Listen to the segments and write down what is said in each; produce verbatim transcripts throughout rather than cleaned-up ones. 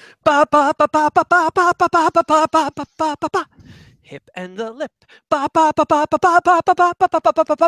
Ba ba ba ba ba ba ba ba ba ba ba ba ba ba ba ba. Hip and the lip. Ba ba ba ba ba ba ba ba ba ba ba ba ba ba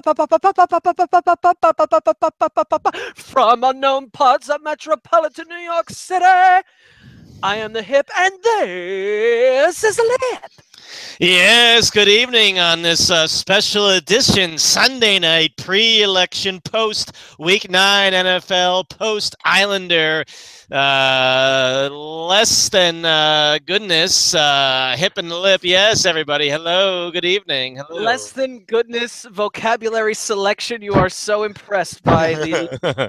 ba ba ba. From unknown parts of metropolitan New York City, I am the hip, and this is the lip. Yes, good evening on this uh, special edition Sunday night pre-election post Week Nine N F L post Islander. Uh, less than uh, goodness, uh, hip and the lip. Yes, everybody. Hello. Good evening. Hello. Less than goodness vocabulary selection. You are so impressed by the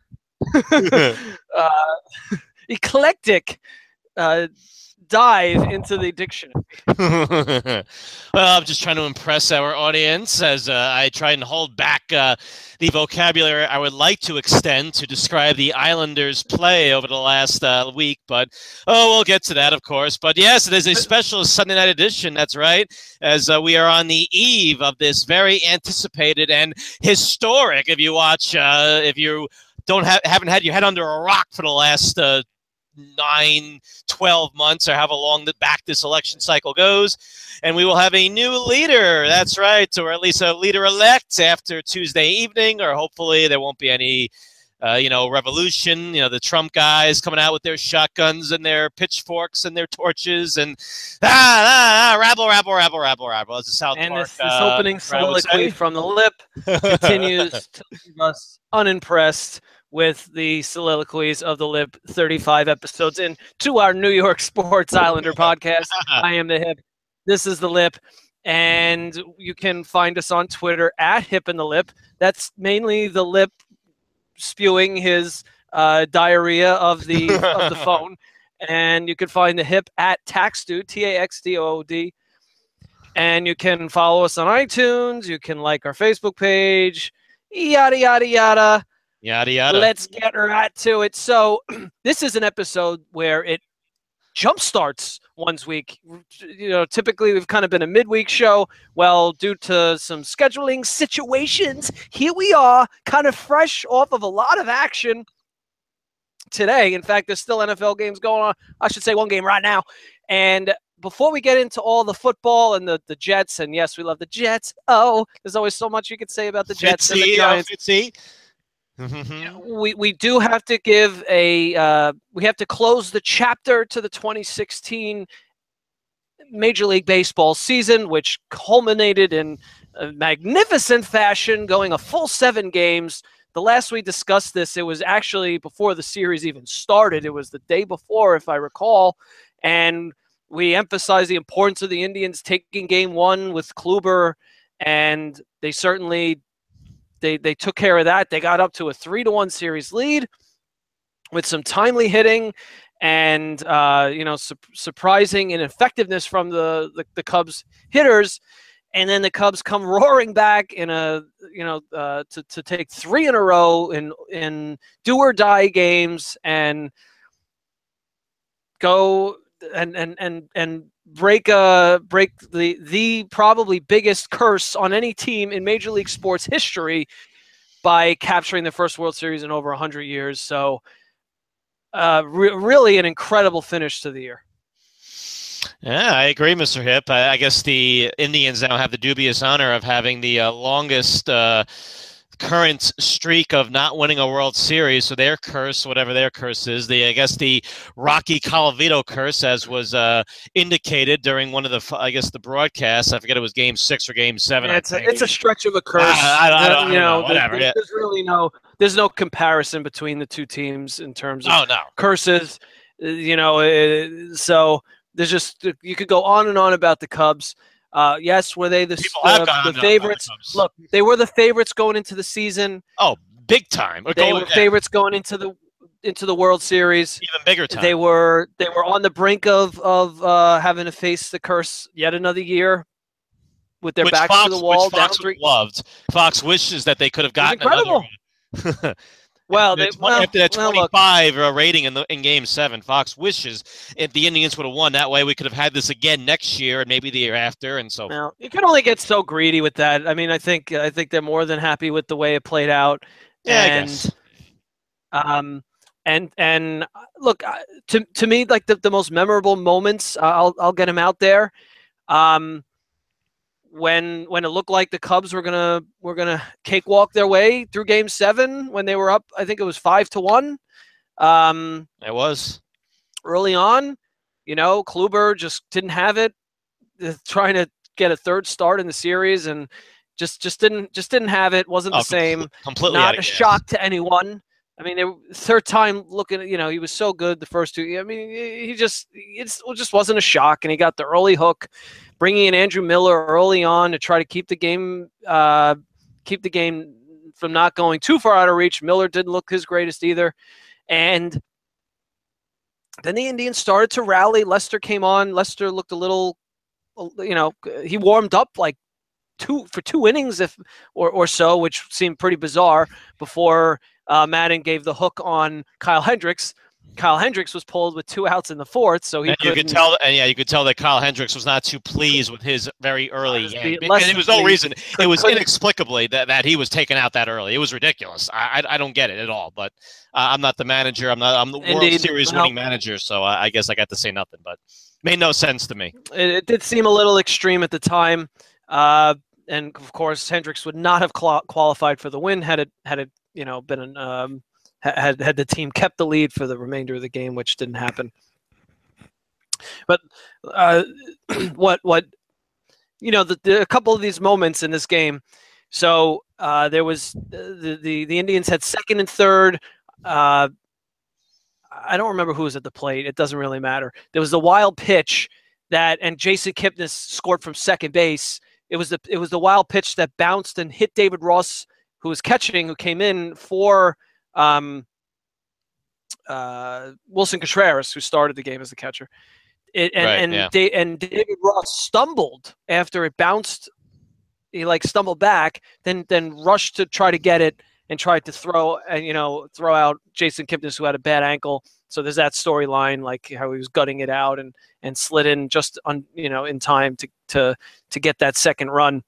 uh, eclectic uh, dive into the dictionary. Well, I'm just trying to impress our audience as uh, I try and hold back uh, the vocabulary I would like to extend to describe the Islanders' play over the last uh, week. But, oh, we'll get to that, of course. But, yes, it is a special Sunday night edition. That's right, as uh, we are on the eve of this very anticipated and historic, if you watch, uh, if you don't have, haven't had your head under a rock for the last uh, nine, twelve months, or however long that back this election cycle goes. And we will have a new leader. That's right. Or at least a leader-elect after Tuesday evening, or hopefully there won't be any, uh, you know, revolution. You know, the Trump guys coming out with their shotguns and their pitchforks and their torches and ah, ah, ah rabble, rabble, rabble, rabble, rabble. That's a South and Park. this, this uh, opening soliloquy from the lip continues to leave us unimpressed with the soliloquies of the lip. thirty-five episodes in to our New York Sports Islander podcast. I am the hip. This is the lip. And you can find us on Twitter at Hip and the Lip. That's mainly the lip spewing his uh, diarrhea of the of the phone. And you can find the hip at Taxdude, T A X D O O D. And you can follow us on iTunes. You can like our Facebook page. Yada, yada, yada. Yada, yada. Let's get right to it. So this is an episode where it jumpstarts one's week. You know, typically we've kind of been a midweek show. Well, due to some scheduling situations, here we are, kind of fresh off of a lot of action today. In fact, there's still N F L games going on. I should say one game right now. And before we get into all the football and the, the Jets, and yes, we love the Jets. Oh, there's always so much you could say about the Jets Fitzy, and the Giants. Uh, Fitzy. we we do have to give a uh, we have to close the chapter to the twenty sixteen Major League Baseball season, which culminated in a magnificent fashion, going a full seven games. The last we discussed this, it was actually before the series even started. It was the day before, if I recall, and we emphasized the importance of the Indians taking game one with Kluber, and they certainly They they took care of that. They got up to a three to one series lead with some timely hitting and uh, you know su- surprising ineffectiveness from the, the the Cubs hitters, and then the Cubs come roaring back in a you know uh, to to take three in a row in in do or die games and go and and and and break uh break the the probably biggest curse on any team in Major League Sports history by capturing the first World Series in over one hundred years. So uh re- really an incredible finish to the year. Yeah, I agree, Mister Hip. I, I guess the Indians now have the dubious honor of having the uh, longest uh current streak of not winning a World Series, so their curse, whatever their curse is, the I guess the Rocky Colavito curse, as was uh, indicated during one of the, I guess the broadcasts. I forget it was Game Six or Game Seven. Yeah, it's a it's a stretch of a curse. I, I, I, don't, you know, know, whatever. There's, yeah. there's really no there's no comparison between the two teams in terms of oh, no. curses. You know, uh, so there's just you could go on and on about the Cubs. Uh, yes, were they the, uh, the favorites? The Look, they were the favorites going into the season. Oh, big time! Or they were yeah. favorites going into the into the World Series. Even bigger time. They were they were on the brink of of uh, having to face the curse yet another year with their which backs Fox, to the wall. Which Fox down three. loved. Fox wishes that they could have gotten incredible. another. Well, after, they, the, well, after that well, twenty-five look. rating in the in Game Seven, Fox wishes if the Indians would have won. That way, we could have had this again next year and maybe the year after, and so. Well, you can only get so greedy with that. I mean, I think I think they're more than happy with the way it played out. Yeah, and, I guess. Um, and and look, to to me, like the, the most memorable moments, uh, I'll I'll get them out there. Um, when when it looked like the Cubs were gonna were gonna cakewalk their way through Game Seven, when they were up, I think it was five to one. Um, it was early on, you know, Kluber just didn't have it, trying to get a third start in the series, and just just didn't just didn't have it. Wasn't the oh, same. Completely Not a gas. shock to anyone. I mean, it, third time looking, you know, he was so good the first two. I mean, he just it just wasn't a shock, and he got the early hook, bringing in Andrew Miller early on to try to keep the game uh, keep the game from not going too far out of reach. Miller didn't look his greatest either, and then the Indians started to rally. Lester came on. Lester looked a little, you know, he warmed up like two for two innings, if or or so, which seemed pretty bizarre before. Uh, Madden gave the hook on Kyle Hendricks. Kyle Hendricks was pulled with two outs in the fourth, so he and you could tell, and yeah, you could tell that Kyle Hendricks was not too pleased with his very early game. And it was no reason; it was inexplicably that, that he was taken out that early. It was ridiculous. I I, I don't get it at all. But uh, I'm not the manager. I'm not. I'm the World Indeed. Series winning no. manager. So I, I guess I got to say nothing. But made no sense to me. It, it did seem a little extreme at the time, uh, and of course Hendricks would not have qualified for the win had it had it. you know, been an, um, had had the team kept the lead for the remainder of the game, which didn't happen. But uh, what what you know, the, the, a couple of these moments in this game. So uh, there was the, the the Indians had second and third. Uh, I don't remember who was at the plate. It doesn't really matter. There was the wild pitch that, and Jason Kipnis scored from second base. It was the it was the wild pitch that bounced and hit David Ross, who was catching, who came in for um, uh, Wilson Contreras, who started the game as the catcher. It, and right, and, yeah. da- and David Ross stumbled after it bounced. He like stumbled back, then then rushed to try to get it and tried to throw and you know throw out Jason Kipnis, who had a bad ankle. So there's that storyline, like how he was gutting it out and and slid in just on you know in time to to to get that second run.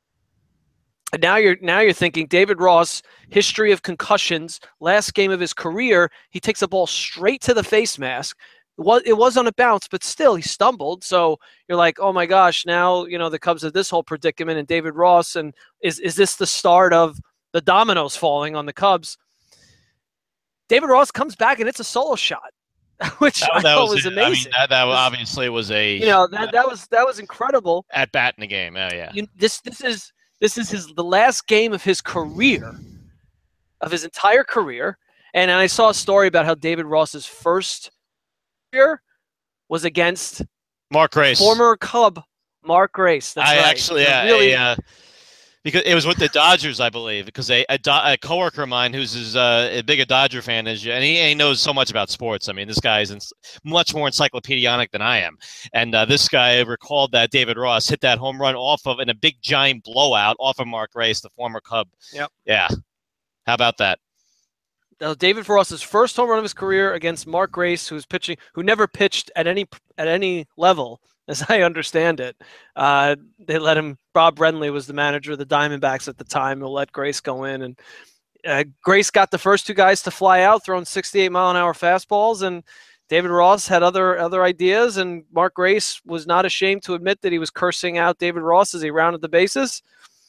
And now you're now you're thinking David Ross, history of concussions, last game of his career, he takes a ball straight to the face mask. It was, it was on a bounce, but still he stumbled. So you're like, oh my gosh, now you know the Cubs have this whole predicament, and David Ross, and is is this the start of the dominoes falling on the Cubs? David Ross comes back and it's a solo shot, which that, I that thought was, was amazing. I mean, that, that obviously was a you know that that was that was incredible at bat in the game. Oh yeah, you, this this is. This is his the last game of his career, of his entire career. And I saw a story about how David Ross's first year was against Mark Grace, former Cub Mark Grace. That's I right. actually, yeah, really, a, uh, because it was with the Dodgers, I believe, because a, a, a coworker of mine who's as uh, as big a Dodger fan as you, and he, he knows so much about sports. I mean, this guy is in, much more encyclopedic than I am. And uh, this guy recalled that David Ross hit that home run off of in a big giant blowout off of Mark Grace, the former Cub. Yep. Yeah. How about that? Now, David Ross's first home run of his career against Mark Grace, who's pitching, who never pitched at any at any level. As I understand it, uh, they let him. Bob Brenly was the manager of the Diamondbacks at the time. He'll let Grace go in, and uh, Grace got the first two guys to fly out, throwing sixty-eight mile an hour fastballs. And David Ross had other other ideas, and Mark Grace was not ashamed to admit that he was cursing out David Ross as he rounded the bases.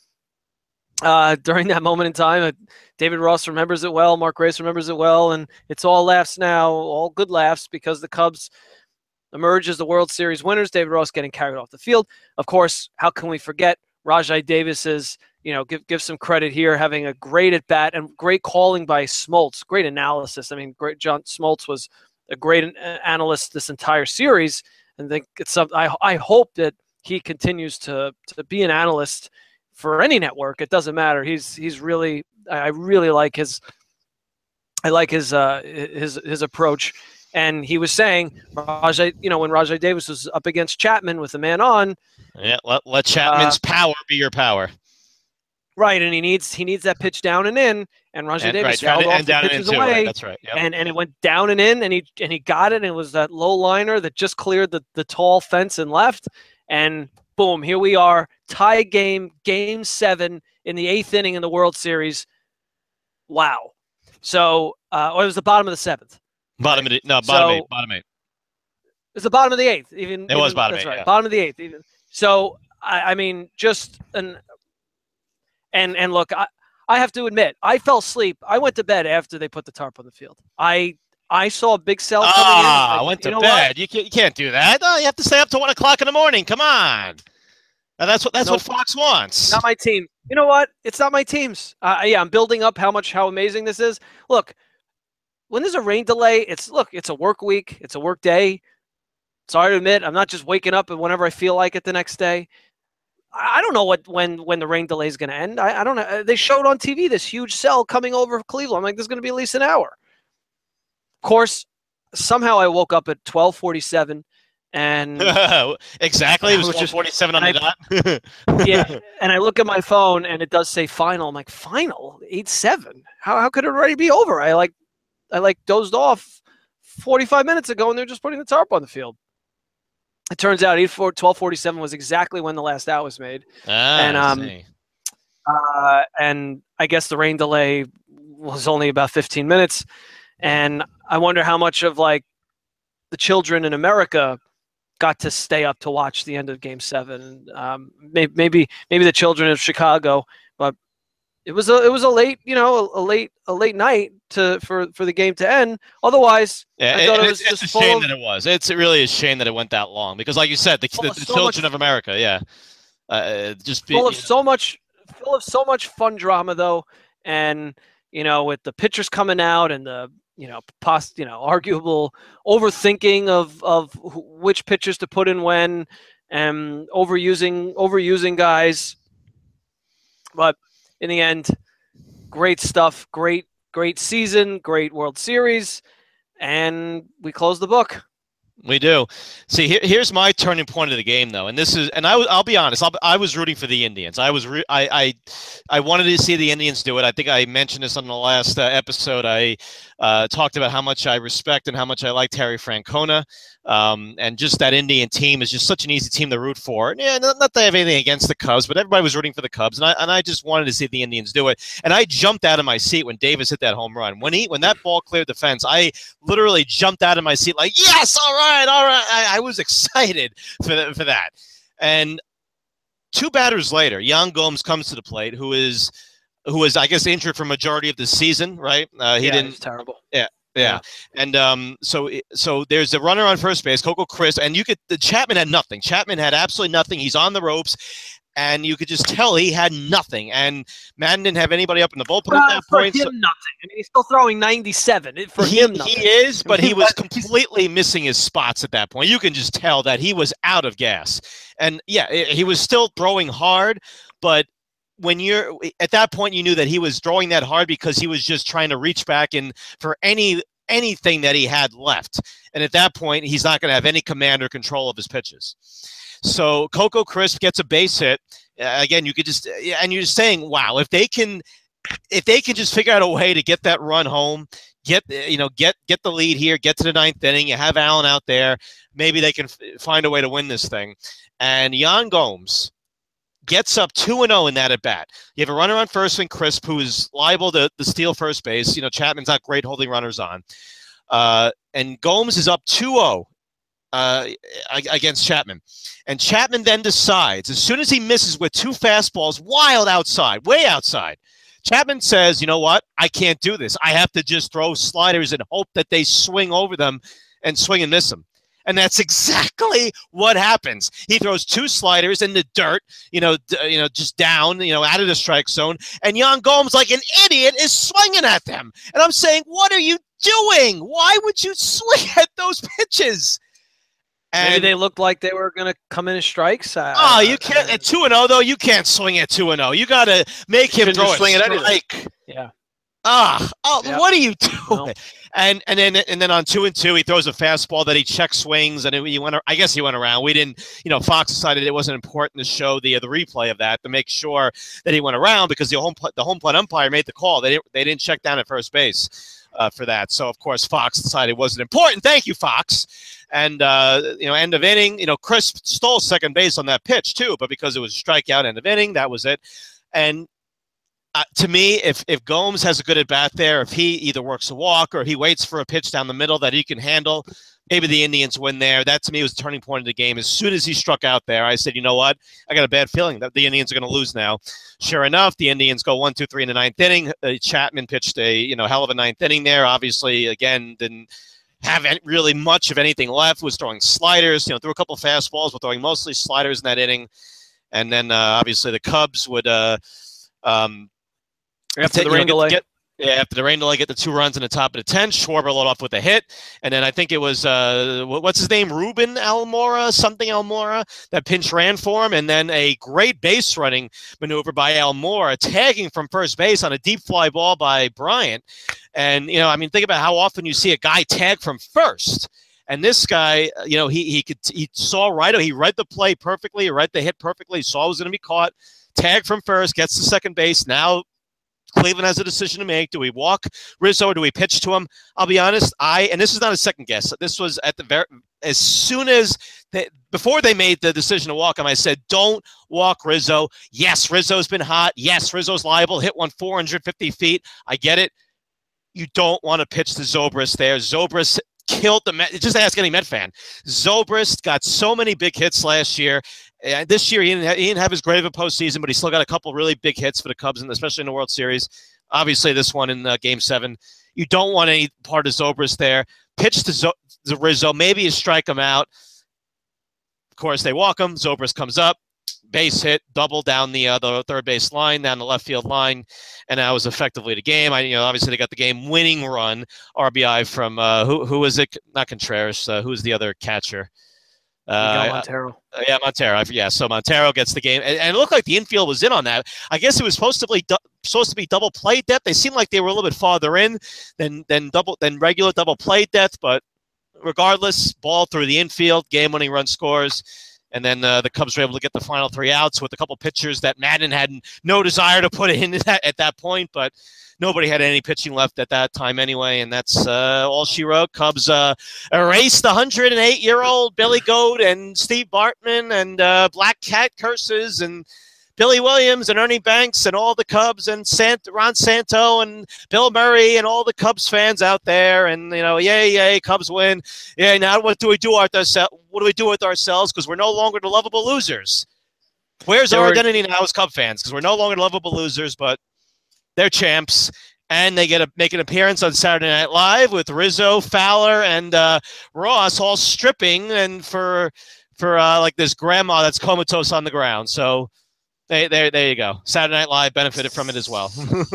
Uh, during that moment in time, uh, David Ross remembers it well. Mark Grace remembers it well, and it's all laughs now, all good laughs, because the Cubs emerge as the World Series winners. David Ross getting carried off the field. Of course, how can we forget Rajai Davis's, you know, give give some credit here, having a great at bat and great calling by Smoltz, great analysis. I mean, great John Smoltz was a great analyst this entire series, and think it's some, I I hope that he continues to to be an analyst for any network. It doesn't matter. He's he's really I really like his I like his uh his his approach. And he was saying, Rajai, you know, when Rajai Davis was up against Chapman with the man on, yeah, let, let Chapman's uh, power be your power, right? And he needs he needs that pitch down and in, and Rajai and, Davis right, fouled and, off and the down pitches and away. Right, that's right. Yep. And and it went down and in, and he and he got it. And it was that low liner that just cleared the the tall fence and left. And boom, here we are, tie game, game seven in the eighth inning in the World Series. Wow. So, uh, or it was the bottom of the seventh. Bottom right? of the, no, bottom so, eight, bottom eight. It was the bottom of the eighth. Even it even, was bottom that's eight. right, Yeah. bottom of the eighth. Even so, I, I mean, just an and and look, I I have to admit, I fell asleep. I went to bed after they put the tarp on the field. I I saw a big cell coming ah, in. I went to you know bed. What? You can't, you can't do that. Oh, you have to stay up till one o'clock in the morning. Come on. And that's what that's nope. what Fox wants. Not my team. You know what? It's not my team's. Uh, yeah, I'm building up how much how amazing this is. Look, when there's a rain delay, it's look, it's a work week, it's a work day. Sorry to admit, I'm not just waking up and whenever I feel like it the next day. I don't know what when when the rain delay is going to end. I, I don't know. They showed on T V this huge cell coming over Cleveland. I'm like, there's going to be at least an hour. Of course, somehow I woke up at twelve forty-seven, and exactly, it was twelve forty-seven on the dot. Yeah, and I look at my phone and it does say final. I'm like, final eight seven. How how could it already be over? I like I like dozed off forty-five minutes ago, and they're just putting the tarp on the field. It turns out twelve forty-seven was exactly when the last out was made. Ah, and um, I see. Uh, and I guess the rain delay was only about fifteen minutes. And I wonder how much of like the children in America got to stay up to watch the end of Game Seven. Um, maybe, maybe, maybe the children of Chicago, but it was a, it was a late, you know, a, a late, a late night to for, for the game to end. Otherwise, yeah, I thought it, it was it's, just it's full a shame of, that it was. It's really a shame that it went that long because, like you said, the, the, the so children much, of America, yeah, uh, just be, full of so much, full of so much fun drama though, and you know, with the pitchers coming out and the you know, post, you know, arguable overthinking of of which pitchers to put in when, and overusing overusing guys, but in the end, great stuff, great great season, great World Series, and we close the book. We do. See, here, here's my turning point of the game, though, and this is, and I, I'll be honest, I'll, I was rooting for the Indians. I was, re- I, I, I wanted to see the Indians do it. I think I mentioned this on the last uh, episode. I uh, talked about how much I respect and how much I liked Harry Francona, um, and just that Indian team is just such an easy team to root for. And, yeah, not, not that I have anything against the Cubs, but everybody was rooting for the Cubs, and I, and I just wanted to see the Indians do it. And I jumped out of my seat when Davis hit that home run. When he, when that ball cleared the fence, I literally jumped out of my seat like, yes, all right. All right, I, I was excited for the, for that. And two batters later, Yan Gomes comes to the plate, who is, who is I guess injured for majority of the season, right? Uh, he yeah, didn't. Terrible. Yeah, yeah. Yeah. And um, so so there's a runner on first base, Coco Crisp, and you could the Chapman had nothing. Chapman had absolutely nothing. He's on the ropes. And you could just tell he had nothing. And Madden didn't have anybody up in the bullpen well, at that for point. Him, so nothing. I mean, he's still throwing ninety-seven. For he, him, nothing. He is, but he was completely missing his spots at that point. You can just tell that he was out of gas. And, yeah, he was still throwing hard. But when you're – at that point, you knew that he was throwing that hard because he was just trying to reach back and for any anything that he had left. And at that point, he's not going to have any command or control of his pitches. So Coco Crisp gets a base hit. Uh, again, you could just and you're just saying, wow, if they can, if they can just figure out a way to get that run home, get you know, get get the lead here, get to the ninth inning. You have Allen out there, maybe they can f- find a way to win this thing. And Yan Gomes gets up two and zero in that at bat. You have a runner on first and Crisp, who is liable to, to steal first base. You know, Chapman's not great holding runners on, uh, and Gomes is up two zero. Uh, against Chapman. And Chapman then decides, as soon as he misses with two fastballs, wild outside, way outside, Chapman says, you know what? I can't do this. I have to just throw sliders and hope that they swing over them and swing and miss them. And that's exactly what happens. He throws two sliders in the dirt, you know, d- you know, just down, you know, out of the strike zone. And Yan Gomes, like an idiot, is swinging at them. And I'm saying, what are you doing? Why would you swing at those pitches? And maybe they looked like they were going to come in as strikes. Uh, oh, you can't at two and zero though. You can't swing at two and zero. You got to make him throw a swing at anything. Yeah. Ah, oh, yeah. What are you doing? No. And and then and then on two and two, he throws a fastball that he check swings, and he went. I guess he went around. We didn't, you know, Fox decided it wasn't important to show the the replay of that to make sure that he went around because the home the home plate umpire made the call. They didn't they didn't check down at first base uh, for that. So of course Fox decided it wasn't important. Thank you, Fox. And, uh, you know, end of inning, you know, Crisp stole second base on that pitch, too. But because it was a strikeout, end of inning, that was it. And uh, to me, if if Gomes has a good at bat there, if he either works a walk or he waits for a pitch down the middle that he can handle, maybe the Indians win there. That to me was the turning point of the game. As soon as he struck out there, I said, you know what? I got a bad feeling that the Indians are going to lose now. Sure enough, the Indians go one, two, three in the ninth inning. Uh, Chapman pitched a you know hell of a ninth inning there. Obviously, again, didn't have any, really much of anything left. Was throwing sliders, you know, threw a couple fastballs, but throwing mostly sliders in that inning. And then uh, obviously the Cubs would. Uh, um, After the rain delay. Get, yeah, after the rain delay, get the two runs in the top of the tenth. Schwarber led off with a hit. And then I think it was, uh, what's his name? Ruben Almora, something Almora, that pinch ran for him. And then a great base running maneuver by Almora, tagging from first base on a deep fly ball by Bryant. And, you know, I mean, think about how often you see a guy tag from first. And this guy, you know, he he could he saw right, he read the play perfectly, he read the hit perfectly, saw it was going to be caught, tag from first, gets to second base. Now Cleveland has a decision to make. Do we walk Rizzo or do we pitch to him? I'll be honest, I and this is not a second guess. This was at the very as soon as they, before they made the decision to walk him, I said, don't walk Rizzo. Yes, Rizzo's been hot. Yes, Rizzo's liable. Hit one four hundred fifty feet. I get it. You don't want to pitch to Zobrist there. Zobrist killed the Met. Just ask any Met fan. Zobrist got so many big hits last year. Uh, this year, he didn't, have, he didn't have as great of a postseason, but he still got a couple really big hits for the Cubs, and especially in the World Series. Obviously, this one in uh, Game seven. You don't want any part of Zobrist there. Pitch to, Zo- to Rizzo. Maybe you strike him out. Of course, they walk him. Zobrist comes up. Base hit, double down the uh, the third base line, down the left field line, and that was effectively the game. I, you know, obviously they got the game-winning run, R B I from uh, who who was it? Not Contreras. Uh, who was the other catcher? Uh, Montero. Uh, yeah, Montero. Yeah, so Montero gets the game, and, and it looked like the infield was in on that. I guess it was supposed to be du- supposed to be double play depth. They seemed like they were a little bit farther in than than double than regular double play depth, but regardless, ball through the infield, game-winning run scores. And then uh, the Cubs were able to get the final three outs with a couple pitchers that Madden had no desire to put in at, at that point, but nobody had any pitching left at that time anyway, and that's uh, all she wrote. Cubs uh, erased the one hundred eight-year-old Billy Goat and Steve Bartman and uh, Black Cat curses and Billy Williams and Ernie Banks and all the Cubs and Sant- Ron Santo and Bill Murray and all the Cubs fans out there. And, you know, yay, yay, Cubs win. Yeah, now what do we do with ourselves? What do we do with ourselves? Because we're no longer the lovable losers. Where's our identity now as Cub fans? Because we're no longer lovable losers, but they're champs. And they get to make an appearance on Saturday Night Live with Rizzo, Fowler, and uh, Ross all stripping and for for uh, like this grandma that's comatose on the ground. So They, there, there you go. Saturday Night Live benefited from it as well.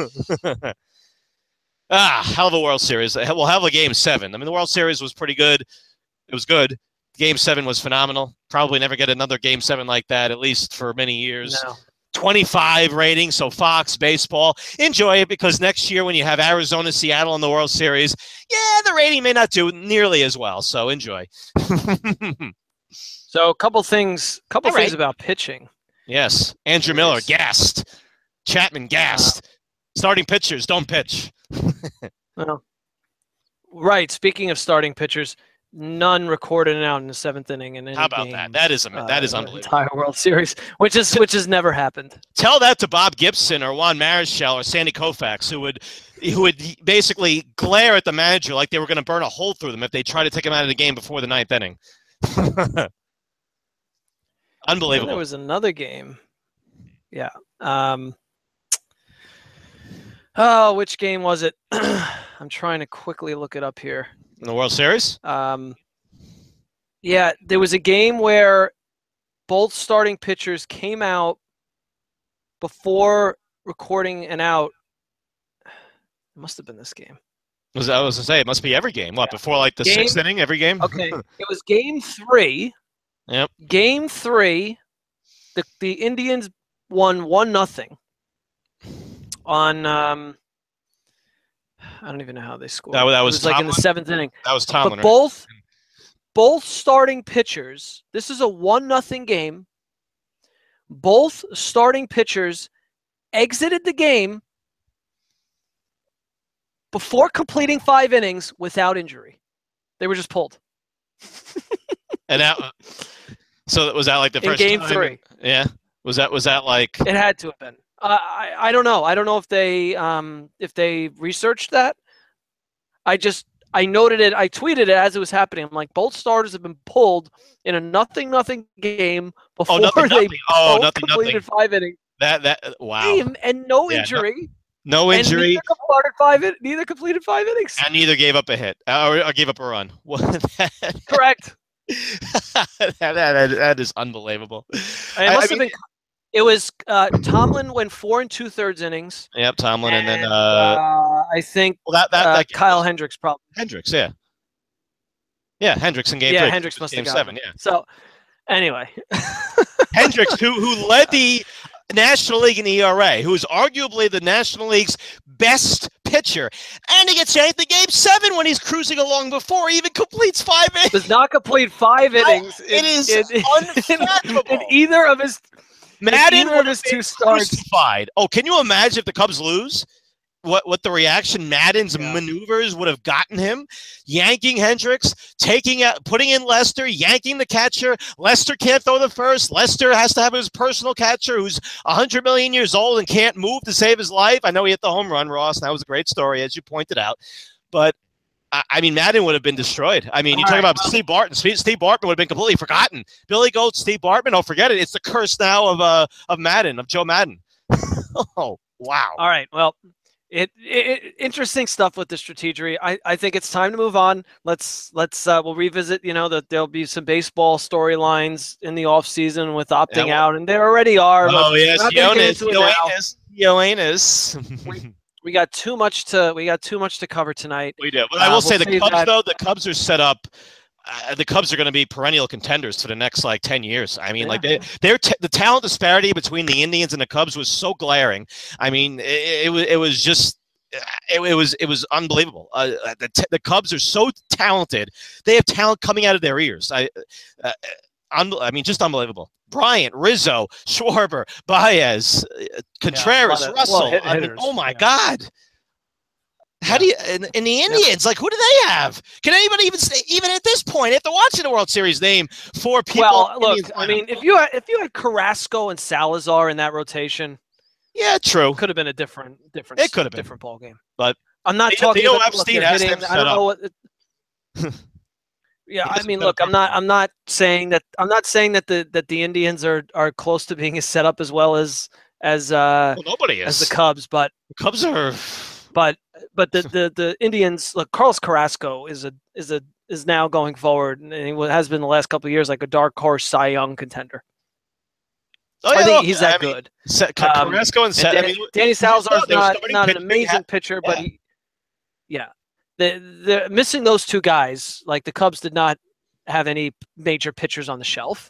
ah, hell of a World Series. Well, hell of a Game Seven. I mean, the World Series was pretty good. It was good. Game Seven was phenomenal. Probably never get another Game Seven like that, at least for many years. No. twenty-five rating, so Fox Baseball, enjoy it because next year when you have Arizona, Seattle in the World Series, yeah, the rating may not do nearly as well. So enjoy. So a couple things, couple All things right. about pitching. Yes, Andrew Miller, gassed. Chapman, gassed. Uh, starting pitchers, don't pitch. well, right. Speaking of starting pitchers, none recorded an out in the seventh inning in any How about game, that? That is uh, that is unbelievable. Entire World Series, which is which has never happened. Tell that to Bob Gibson or Juan Marichal or Sandy Koufax, who would who would basically glare at the manager like they were going to burn a hole through them if they tried to take him out of the game before the ninth inning. Unbelievable. There was another game. Yeah. Um, oh, which game was it? I'm trying to quickly look it up here. In the World Series? Um, yeah, there was a game where both starting pitchers came out before recording an out. It must have been this game. Was I was to say it must be every game. What, yeah. Before like the game, sixth inning, every game? Okay. It was game three. Yep. Game three, the the Indians won one nothing on um I don't even know how they scored. That, that was, it was like in the seventh inning. That was Tomlin. But both both starting pitchers. This is a one nothing game. Both starting pitchers exited the game before completing five innings without injury. They were just pulled. And that, so was that like the first in game time? three? Yeah. Was that was that like? It had to have been. Uh, I I don't know. I don't know if they um if they researched that. I just I noted it. I tweeted it as it was happening. I'm like, both starters have been pulled in a nothing nothing game before Oh, nothing, they nothing. Oh, both nothing, completed nothing. five innings That that wow. game and no Yeah, no- injury. No And injury, neither completed five. in- Neither completed five innings. and neither gave up a hit uh, or, or gave up a run. What- that, Correct. that, that, that is unbelievable. It I- must I have mean- been. It was uh, Tomlin went four and two thirds innings. Yep, Tomlin, and, And, then uh, uh, I think well, that that, uh, that Kyle Hendricks probably. Hendricks, yeah, yeah, Hendricks in game Yeah, three. Hendricks must game have got seven, him. yeah. So anyway, Hendricks, who who led the National League in E R A, who is arguably the National League's best pitcher, and he gets yanked in game seven when he's cruising along before he even completes five innings. does not complete five innings. I, it is in, in, unfathomable. in either of his Madden either would of his have two been starts. crucified. Oh, can you imagine if the Cubs lose? What what the reaction Madden's Yeah. maneuvers would have gotten him? Yanking Hendricks, taking out, putting in Lester, yanking the catcher. Lester can't throw the first. Lester has to have his personal catcher who's one hundred million years old and can't move to save his life. I know he hit the home run, Ross, and that was a great story, as you pointed out. But I, I mean, Madden would have been destroyed. I mean, you All talk right, about well- Steve Barton. Steve, Steve Barton would have been completely forgotten. Billy Goat, Steve Barton. Oh, forget it. It's the curse now of uh of Madden, of Joe Madden. Oh, wow. All right. Well, it, it interesting stuff with the strategy. I, I think it's time to move on. Let's let's uh, we'll revisit. You know that there'll be some baseball storylines in the off season with opting Yeah, well- out, and there already are. Oh, but yes. we're not gonna get Ioannis. into it now. Ioannis. Ioannis. We got too much to we got too much to cover tonight. We do. But Uh, I will we'll say the save Cubs, that. though, the Cubs are set up. Uh, the Cubs are going to be perennial contenders for the next like ten years. I mean, Yeah. like they, they're t- the talent disparity between the Indians and the Cubs was so glaring. I mean, it, it was it was just it, it was it was unbelievable. Uh, the t- the Cubs are so talented. They have talent coming out of their ears. I uh, un- I mean, just unbelievable. Bryant, Rizzo, Schwarber, Baez, uh, Contreras, lot of- Russell. well, hit- I mean, hitters, oh my yeah. God. How Yeah. do you and, and the Indians like who do they have? Can anybody even say, even at this point after watching the World Series name four people? Well, in the look, Indians I lineup? mean, if you had, if you had Carrasco and Salazar in that rotation, yeah, true. could have been a different different It could have been. different ball game. But I'm not Theo- talking Theo about look, Epstein they're has hitting, them I don't set know what. It, yeah, He I has mean, them look, set I'm not up. I'm not saying that I'm not saying that the that the Indians are are close to being set up as well as as uh Well, nobody is. as the Cubs, but The Cubs are. but but the, the, the Indians look. Carlos Carrasco is a is a is now going forward, and he has been the last couple of years like a dark horse Cy Young contender. Oh, I yeah, think look, he's that I mean, good. Se- Um, Carrasco and And Seth. Dan- I mean, Danny Salazar's they're not, starting not an pitch- they amazing have- pitcher, but yeah. he, yeah, the the missing those two guys, like the Cubs did not have any major pitchers on the shelf.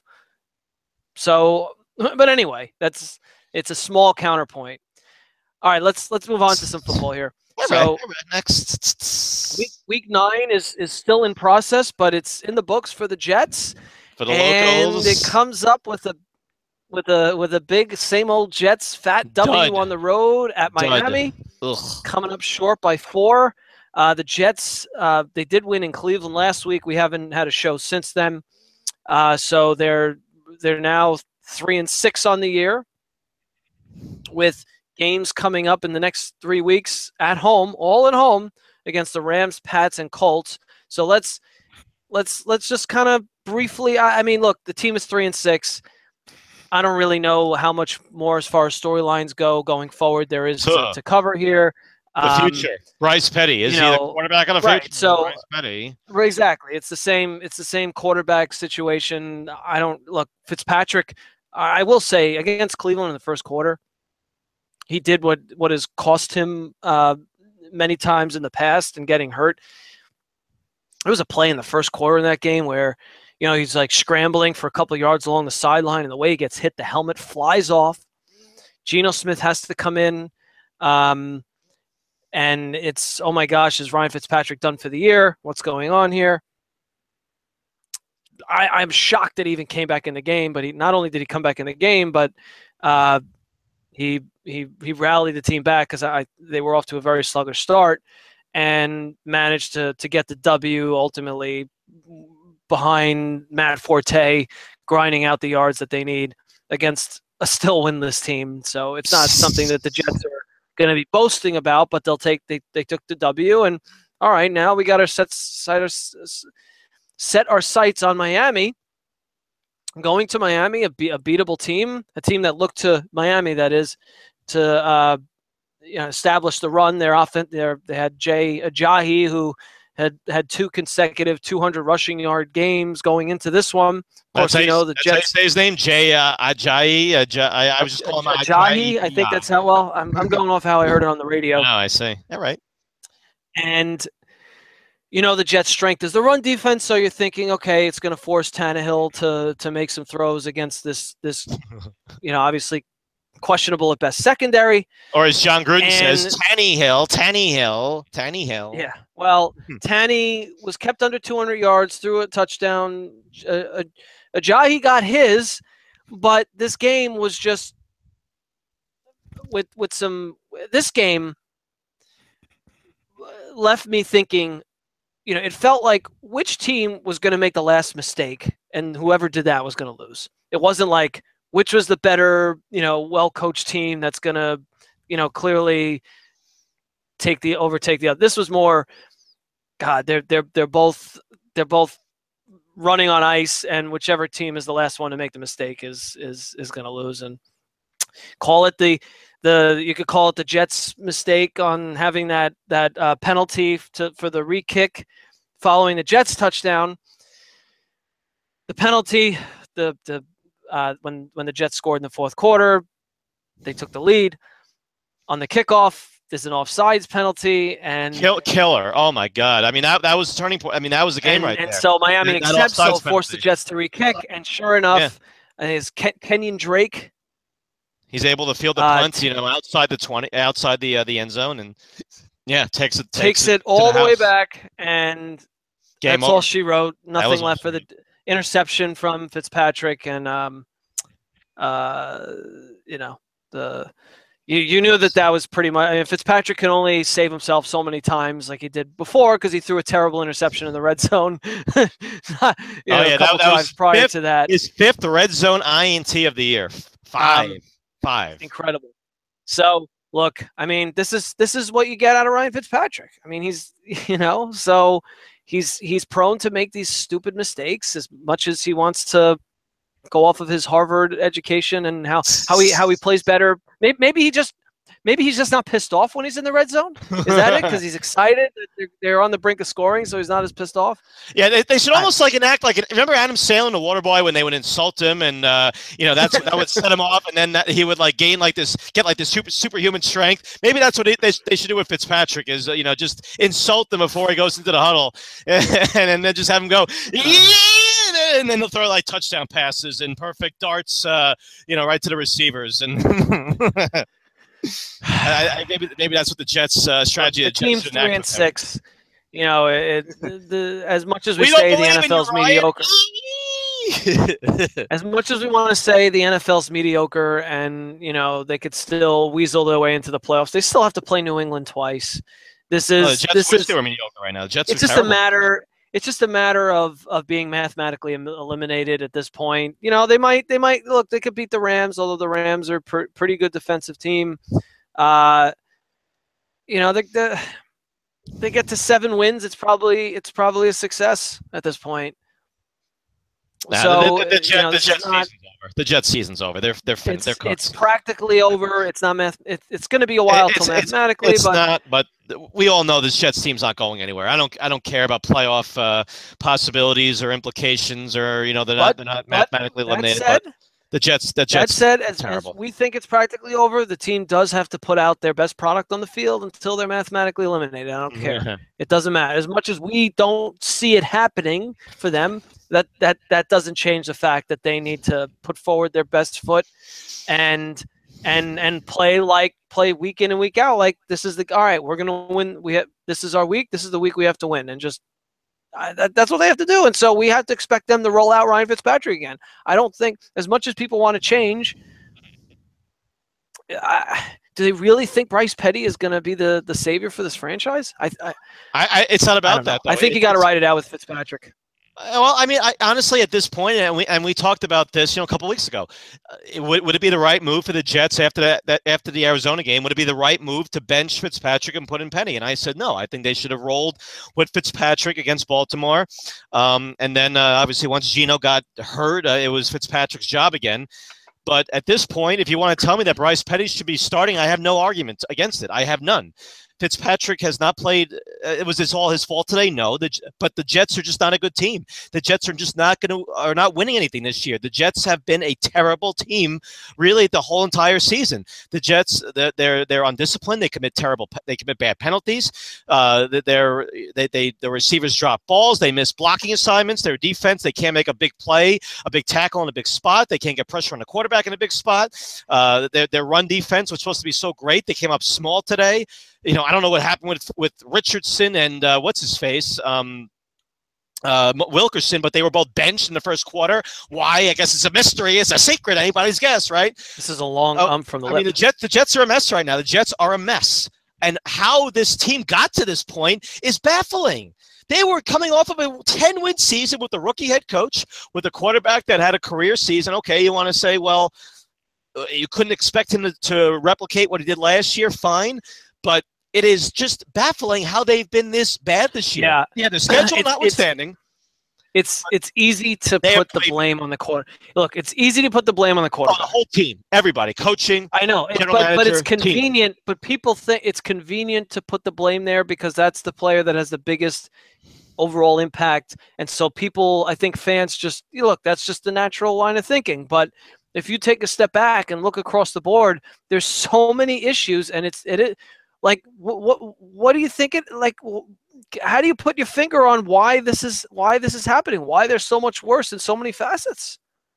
So, but anyway, that's it's a small counterpoint. All right, let's let's move on to some football here. All So right, all right, next week week nine is is still in process, but it's in the books for the Jets, for the and locals. it comes up with a with a with a big same old Jets fat W Dud. on the road at Dud. Miami. Ugh. Coming up short by four. Uh, the Jets, uh, they did win in Cleveland last week. We haven't had a show since then, uh, so they're they're now three and six on the year, with games coming up in the next three weeks at home, all at home against the Rams, Pats, and Colts. So let's let's let's just kind of briefly. I, I mean, look, the team is three and six. I don't really know how much more as far as storylines go going forward. There is to, Huh. to cover here. The Um, future. Bryce Petty. Is you he the know, quarterback on the right, future? so- Bryce Petty. Right, exactly. It's the same. It's the same quarterback situation. I don't look Fitzpatrick. I will say against Cleveland in the first quarter, he did what what has cost him uh, many times in the past and getting hurt. There was a play in the first quarter in that game where, you know, he's like scrambling for a couple of yards along the sideline, and the way he gets hit, the helmet flies off. Geno Smith has to come in. Um, And it's, oh my gosh, is Ryan Fitzpatrick done for the year? What's going on here? I, I'm shocked that he even came back in the game, but he not only did he come back in the game, but uh, he he he rallied the team back because I they were off to a very sluggish start and managed to to get the W ultimately behind Matt Forte, grinding out the yards that they need against a still winless team. So it's not something that the Jets are going to be boasting about, but they'll take they, they took the W, and all right, now we got our set set our, set our sights on Miami. Going to Miami, a, be, a beatable team, a team that looked to Miami, that is, to uh, you know, establish the run. Their offense, they had Jay Ajayi, who had had two consecutive two hundred rushing yard games going into this one. Of course, we know the Jets. Jets. How you say his name? Jay uh, Ajayi. Ajayi. I was just calling him Ajayi. I think that's how. Well, I'm I'm going off how I heard it on the radio. Oh, I see. All right. And you know, the Jets' strength is the run defense, so you're thinking, okay, it's going to force Tannehill to to make some throws against this this, you know, obviously questionable at best secondary. Or as John Gruden and, says, Tannehill, Tannehill, Tannehill. Yeah. Well, Tanny was kept under two hundred yards, threw a touchdown. Uh, Ajayi got his, but this game was just with with some. This game left me thinking. You know, it felt like which team was going to make the last mistake, and whoever did that was going to lose. It wasn't like which was the better, you know, well-coached team that's going to, you know, clearly take the overtake the other. This was more, God, they're they're they're both they're both running on ice, and whichever team is the last one to make the mistake is is is going to lose. And call it the. The you could call it the Jets' mistake on having that that uh, penalty to, for the re-kick following the Jets' touchdown. The penalty, the the uh, when when the Jets scored in the fourth quarter, they took the lead. On the kickoff, there's an offsides penalty and Kill, killer. Oh my God! I mean that that was the turning point. I mean that was the game and, right and there. so Miami that, accepts, that so forced the Jets to re-kick, and sure enough, yeah. is Ken- Kenyon Drake. He's able to field the Uh, punt, you know, outside the twenty, outside the uh, the end zone, and yeah, takes it takes, takes it, it all the, the way house. back, and Game that's over. all she wrote. Nothing left for awesome. the interception from Fitzpatrick, and um, uh, you know the you you knew that that was pretty much. I mean, Fitzpatrick can only save himself so many times, like he did before, because he threw a terrible interception in the red zone. you know, oh yeah, a couple that, that times was prior fifth, to that. his fifth red zone I N T of the year. Five. Um, Five. Incredible. So look, I mean, this is this is what you get out of Ryan Fitzpatrick. I mean, he's you know, so he's he's prone to make these stupid mistakes as much as he wants to go off of his Harvard education and how, how he how he plays better. Maybe maybe he just maybe he's just not pissed off when he's in the red zone. Is that it? Because he's excited that they're, they're on the brink of scoring, so he's not as pissed off. Yeah, they, they should almost like enact like remember Adam Sandler in The Waterboy when they would insult him and uh, you know that's that would set him off, and then that, he would like gain like this get like this super superhuman strength. Maybe that's what he, they they should do with Fitzpatrick is uh, you know just insult him before he goes into the huddle, and, and then just have him go. And then they'll throw like touchdown passes and perfect darts, uh, you know, right to the receivers. And I, I, maybe maybe that's what the Jets' uh, strategy. The the team's Jets three and six. You know, it, the, as much as we, we say the N F L's mediocre, mediocre. as much as we want to say the N F L's mediocre, and you know they could still weasel their way into the playoffs, they still have to play New England twice. This is oh, the Jets this is they were mediocre right now. The Jets it's are just terrible. a matter. It's just a matter of, of being mathematically eliminated at this point. You know, they might they might look. They could beat the Rams, although the Rams are a pr- pretty good defensive team. Uh, you know, they, they they get to seven wins. It's probably it's probably a success at this point. Nah, so the, the, the, Jet, you know, the this Jets is not, season's over. The Jets season's over. They're they're fin- it's, they're cooked. it's practically over. It's not math. It, it's going to be a while it's, till it's, mathematically, it's but not. But we all know this Jets team's not going anywhere. I don't I don't care about playoff uh, possibilities or implications, or you know they're not but, they're not but mathematically that eliminated. said, but the Jets the that Jets said, as, as terrible. we think it's practically over, the team does have to put out their best product on the field until they're mathematically eliminated. I don't care. Yeah. It doesn't matter. As much as we don't see it happening for them, that that that doesn't change the fact that they need to put forward their best foot and and and play like play week in and week out. Like this is the all right. We're gonna win. We have this is our week. This is the week we have to win, and just uh, that, that's what they have to do. And so we have to expect them to roll out Ryan Fitzpatrick again. I don't think as much as people want to change. I, do they really think Bryce Petty is going to be the, the savior for this franchise? I, I, I, I it's not I about don't know. that. Though. I think it, you got to write it out with Fitzpatrick. Well, I mean, I, honestly, at this point, and we and we talked about this, you know, a couple weeks ago. Uh, it, would would it be the right move for the Jets after that, that after the Arizona game? Would it be the right move to bench Fitzpatrick and put in Penny? And I said no. I think they should have rolled with Fitzpatrick against Baltimore, um, and then uh, obviously once Geno got hurt, uh, it was Fitzpatrick's job again. But at this point, if you want to tell me that Bryce Petty should be starting, I have no argument against it. I have none. Fitzpatrick has not played. Uh, it was this all his fault today? No, the, but the Jets are just not a good team. The Jets are just not going to are not winning anything this year. The Jets have been a terrible team, really, the whole entire season. The Jets, they're they're, they're undisciplined. They commit terrible. They commit bad penalties. Uh, they're they they the receivers drop balls. They miss blocking assignments. Their defense, they can't make a big play, a big tackle in a big spot. They can't get pressure on the quarterback in a big spot. Uh, their their run defense was supposed to be so great. They came up small today. You know, I don't know what happened with with Richardson and uh, what's his face, um, uh, Wilkerson, but they were both benched in the first quarter. Why? I guess it's a mystery. It's a secret. Anybody's guess, right? This is a long oh, um from the. I lip. mean, the Jets. The Jets are a mess right now. The Jets are a mess, and how this team got to this point is baffling. They were coming off of a ten-win season with a rookie head coach, with a quarterback that had a career season. Okay, you want to say, well, you couldn't expect him to, to replicate what he did last year. Fine, but it is just baffling how they've been this bad this year. Yeah, yeah. The schedule it's, notwithstanding, it's it's easy to put the blame on the quarter. Look, it's easy to put the blame on the quarterback. Oh, the whole team, everybody, coaching. I know, it, but manager, but it's convenient. Team. But people think it's convenient to put the blame there because that's the player that has the biggest overall impact, and so people, I think, fans just look. That's just the natural line of thinking, but. If you take a step back and look across the board, there's so many issues, and it's it. it Like, what, what, what do you think it, like, how do you put your finger on why this is, why this is happening? Why there's so much worse in so many facets?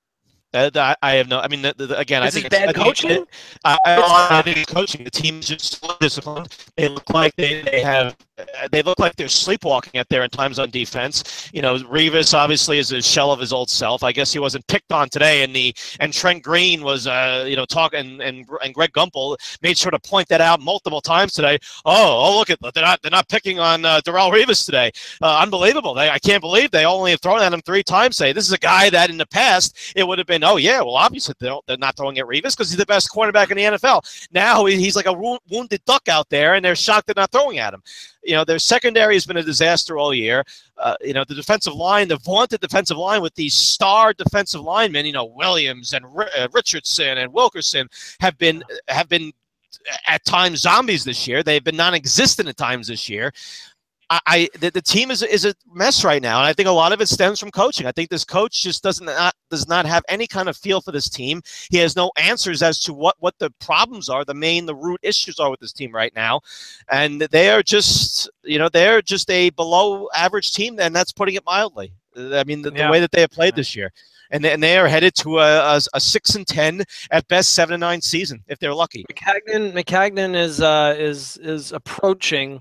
Uh, I have no, I mean, the, the, again, this I think is bad it's, coaching. It, I, I, I think it's coaching. The team's just so disciplined. They look like they, they have, they look like they're sleepwalking at there in times on defense. You know, Revis obviously is a shell of his old self. I guess he wasn't picked on today, and the and Trent Green was, uh, you know, talking, and and Greg Gumpel made sure to point that out multiple times today. Oh, oh, look at they're not they're not picking on uh, Darrelle Revis today. Uh, unbelievable. They, I can't believe they only have thrown at him three times today. This is a guy that in the past it would have been, oh yeah, well obviously they don't, they're not throwing at Revis because he's the best quarterback in the N F L. Now he's like a wounded duck out there, and they're shocked they're not throwing at him. You know, their secondary has been a disaster all year. Uh, you know, the defensive line, the vaunted defensive line with these star defensive linemen, you know, Williams and uh, Richardson and Wilkerson have been have been at times zombies this year. They've been non-existent at times this year. I, I the, the team is is a mess right now, and I think a lot of it stems from coaching. I think this coach just doesn't not, does not have any kind of feel for this team. He has no answers as to what what the problems are, the main, the root issues are with this team right now, and they are just you know they're just a below average team, and that's putting it mildly. I mean, the, yeah. the way that they have played this year. And they, and they are headed to a, a, a six and ten at best, seven and nine season if they're lucky. Maccagnan, Maccagnan is uh, is is approaching.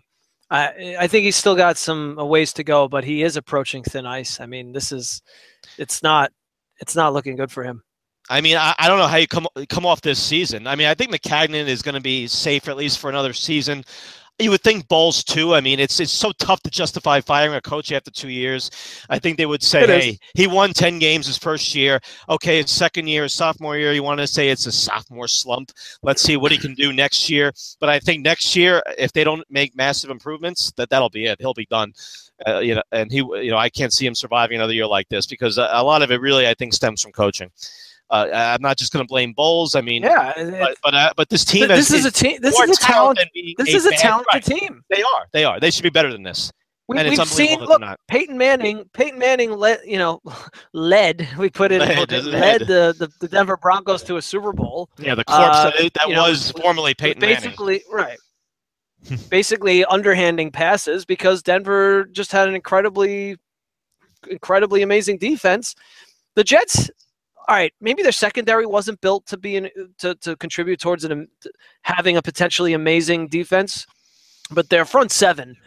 I I think he's still got some ways to go, but he is approaching thin ice. I mean, this is it's not it's not looking good for him. I mean, I, I don't know how you come come off this season. I mean, I think Maccagnan is going to be safe at least for another season. You would think Bowles too. I mean, it's it's so tough to justify firing a coach after two years. I think they would say, it hey, is. he won ten games his first year. Okay, his second year, his sophomore year, you want to say it's a sophomore slump. Let's see what he can do next year. But I think next year, if they don't make massive improvements, that that'll be it. He'll be done. Uh, you know, and he, you know, I can't see him surviving another year like this because a, a lot of it really, I think, stems from coaching. Uh, I'm not just going to blame Bowles. I mean, yeah, but but, uh, but this team this has, is a team. This is is a talent. This a is a bad, talented right. team. They are. They are. They should be better than this. We, and it's we've seen. that Look, not. Peyton Manning. Peyton Manning led. You know, led. We put it. Led, led, led. the, the the Denver Broncos to a Super Bowl. Yeah, the corpse uh, that, that was know, formerly Peyton basically, Manning. Right. Basically, underhanding passes because Denver just had an incredibly, incredibly amazing defense. The Jets. All right, maybe their secondary wasn't built to be in, to to contribute towards an, having a potentially amazing defense, but their front seven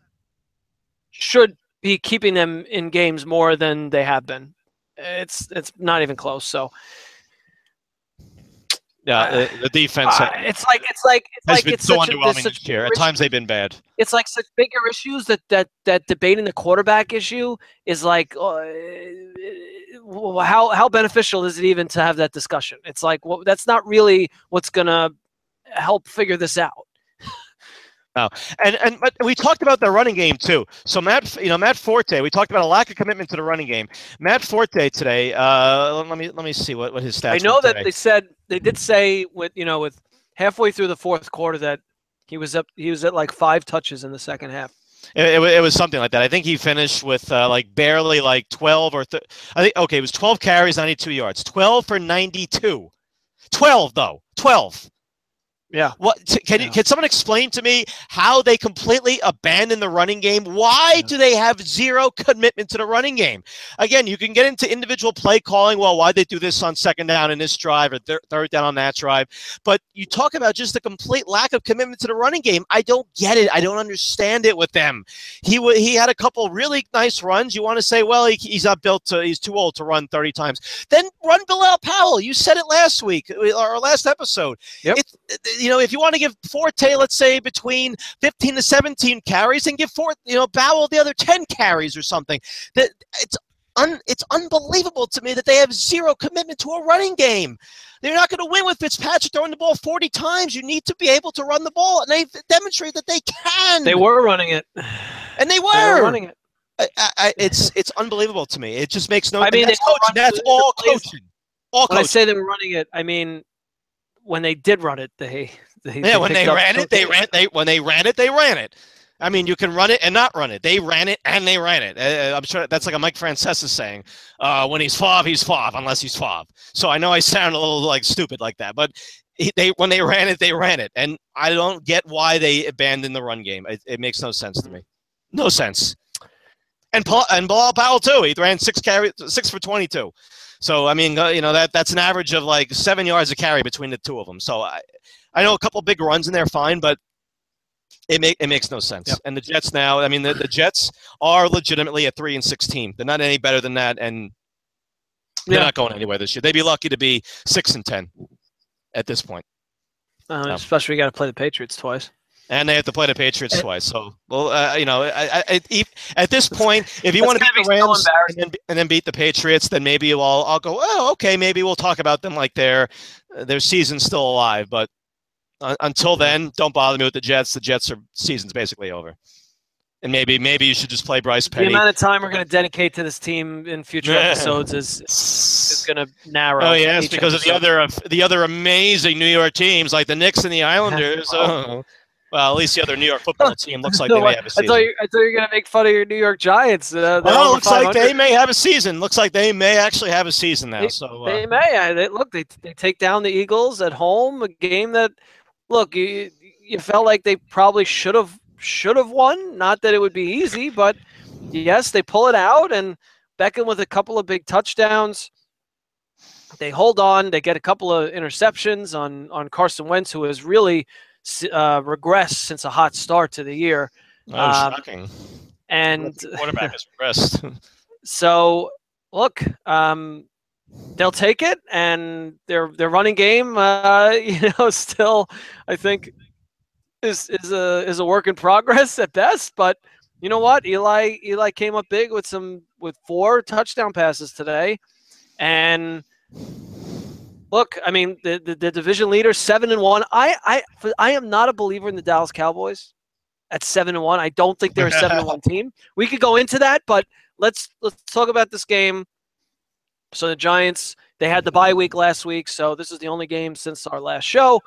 should be keeping them in games more than they have been. It's it's not even close. So, Yeah, uh, the, the defense. uh, it's like it's like it's has like been it's so such a, underwhelming such this year. At times they've been bad. It's like such bigger issues that that that debating the quarterback issue is like, uh, how how beneficial is it even to have that discussion? It's like, well, that's not really what's gonna help figure this out. Oh, and and but we talked about the running game too. So Matt, you know, Matt Forte. We talked about a lack of commitment to the running game. Matt Forte today. Uh, let me let me see what, what his stats. I know that today. they said they did say with you know with halfway through the fourth quarter that he was up. He was at like five touches in the second half. It, it, it was something like that. I think he finished with uh, like barely like twelve or th- I think okay, it was twelve carries, ninety-two yards. twelve for ninety-two. twelve though. twelve. Yeah. What can yeah. you can someone explain to me how they completely abandon the running game? Why yeah. do they have zero commitment to the running game? Again, you can get into individual play calling. Well, why they do this on second down in this drive or th- third down on that drive? But you talk about just the complete lack of commitment to the running game. I don't get it. I don't understand it with them. He w- he had a couple really nice runs. You want to say, well, he, he's not built to. He's too old to run thirty times. Then run Bilal Powell. You said it last week or last episode. Yep. It, it, you know, if you want to give Forte, let's say, between fifteen to seventeen carries and give Forte, you know, Bowell the other ten carries or something. That it's un, it's unbelievable to me that they have zero commitment to a running game. They're not going to win with Fitzpatrick throwing the ball forty times. You need to be able to run the ball, and they've demonstrated that they can. They were running it. And they were, they were running it. I, I, it's it's unbelievable to me. It just makes no. I mean, that's, coaching. That's all coaching. All when coaching. I say they were running it, I mean when they did run it, they. They, yeah, they when they ran it, they ran. They when they ran it, they ran it. I mean, you can run it and not run it. They ran it and they ran it. Uh, I'm sure that's like a Mike Francesa saying, uh, "When he's five, he's five, unless he's five." So I know I sound a little like stupid like that, but he, they when they ran it, they ran it, and I don't get why they abandoned the run game. It, it makes no sense to me. No sense. And Paul, and Bilal Powell too. He ran six carry, six for twenty-two. So I mean, uh, you know that that's an average of like seven yards a carry between the two of them. So I. I know a couple big runs in there, fine, but it make, it makes no sense. Yep. And the Jets now, I mean, the, the Jets are legitimately a three and six team. They're not any better than that, and they're yeah. not going anywhere this year. They'd be lucky to be six and ten at this point. Uh, no. Especially, you got to play the Patriots twice, and they have to play the Patriots and, twice. So, well, uh, you know, I, I, I, at this point, if you want to beat the Rams so and, then, and then beat the Patriots, then maybe I'll I'll go. Oh, okay, maybe we'll talk about them like their their season's still alive, but. Uh, until then, don't bother me with the Jets. The Jets are season's basically over, and maybe maybe you should just play Bryce Petty. The amount of time we're going to dedicate to this team in future episodes is is going to narrow. Oh yes, because episode. of the other the other amazing New York teams like the Knicks and the Islanders. oh. Well, at least the other New York football team looks like they may have a season. I thought you, I thought you were going to make fun of your New York Giants. Uh, well, looks like they may have a season. Looks like they may actually have a season now. They, so uh, they may. I, they, look, they they take down the Eagles at home, a game that. Look, you you felt like they probably should have should have won. Not that it would be easy, but yes, they pull it out. And Beckham with a couple of big touchdowns. They hold on. They get a couple of interceptions on, on Carson Wentz, who has really uh, regressed since a hot start to the year. Oh, um, shocking. And the quarterback has regressed. So, look, um, they'll take it, and their their running game, uh, you know, still I think is is a is a work in progress at best. But you know what, Eli Eli came up big with some with four touchdown passes today, and look, I mean the the, the division leader seven and one. I I I am not a believer in the Dallas Cowboys at seven and one. I don't think they're a seven and one team. We could go into that, but let's let's talk about this game. So the Giants, they had the bye week last week, so this is the only game since our last show.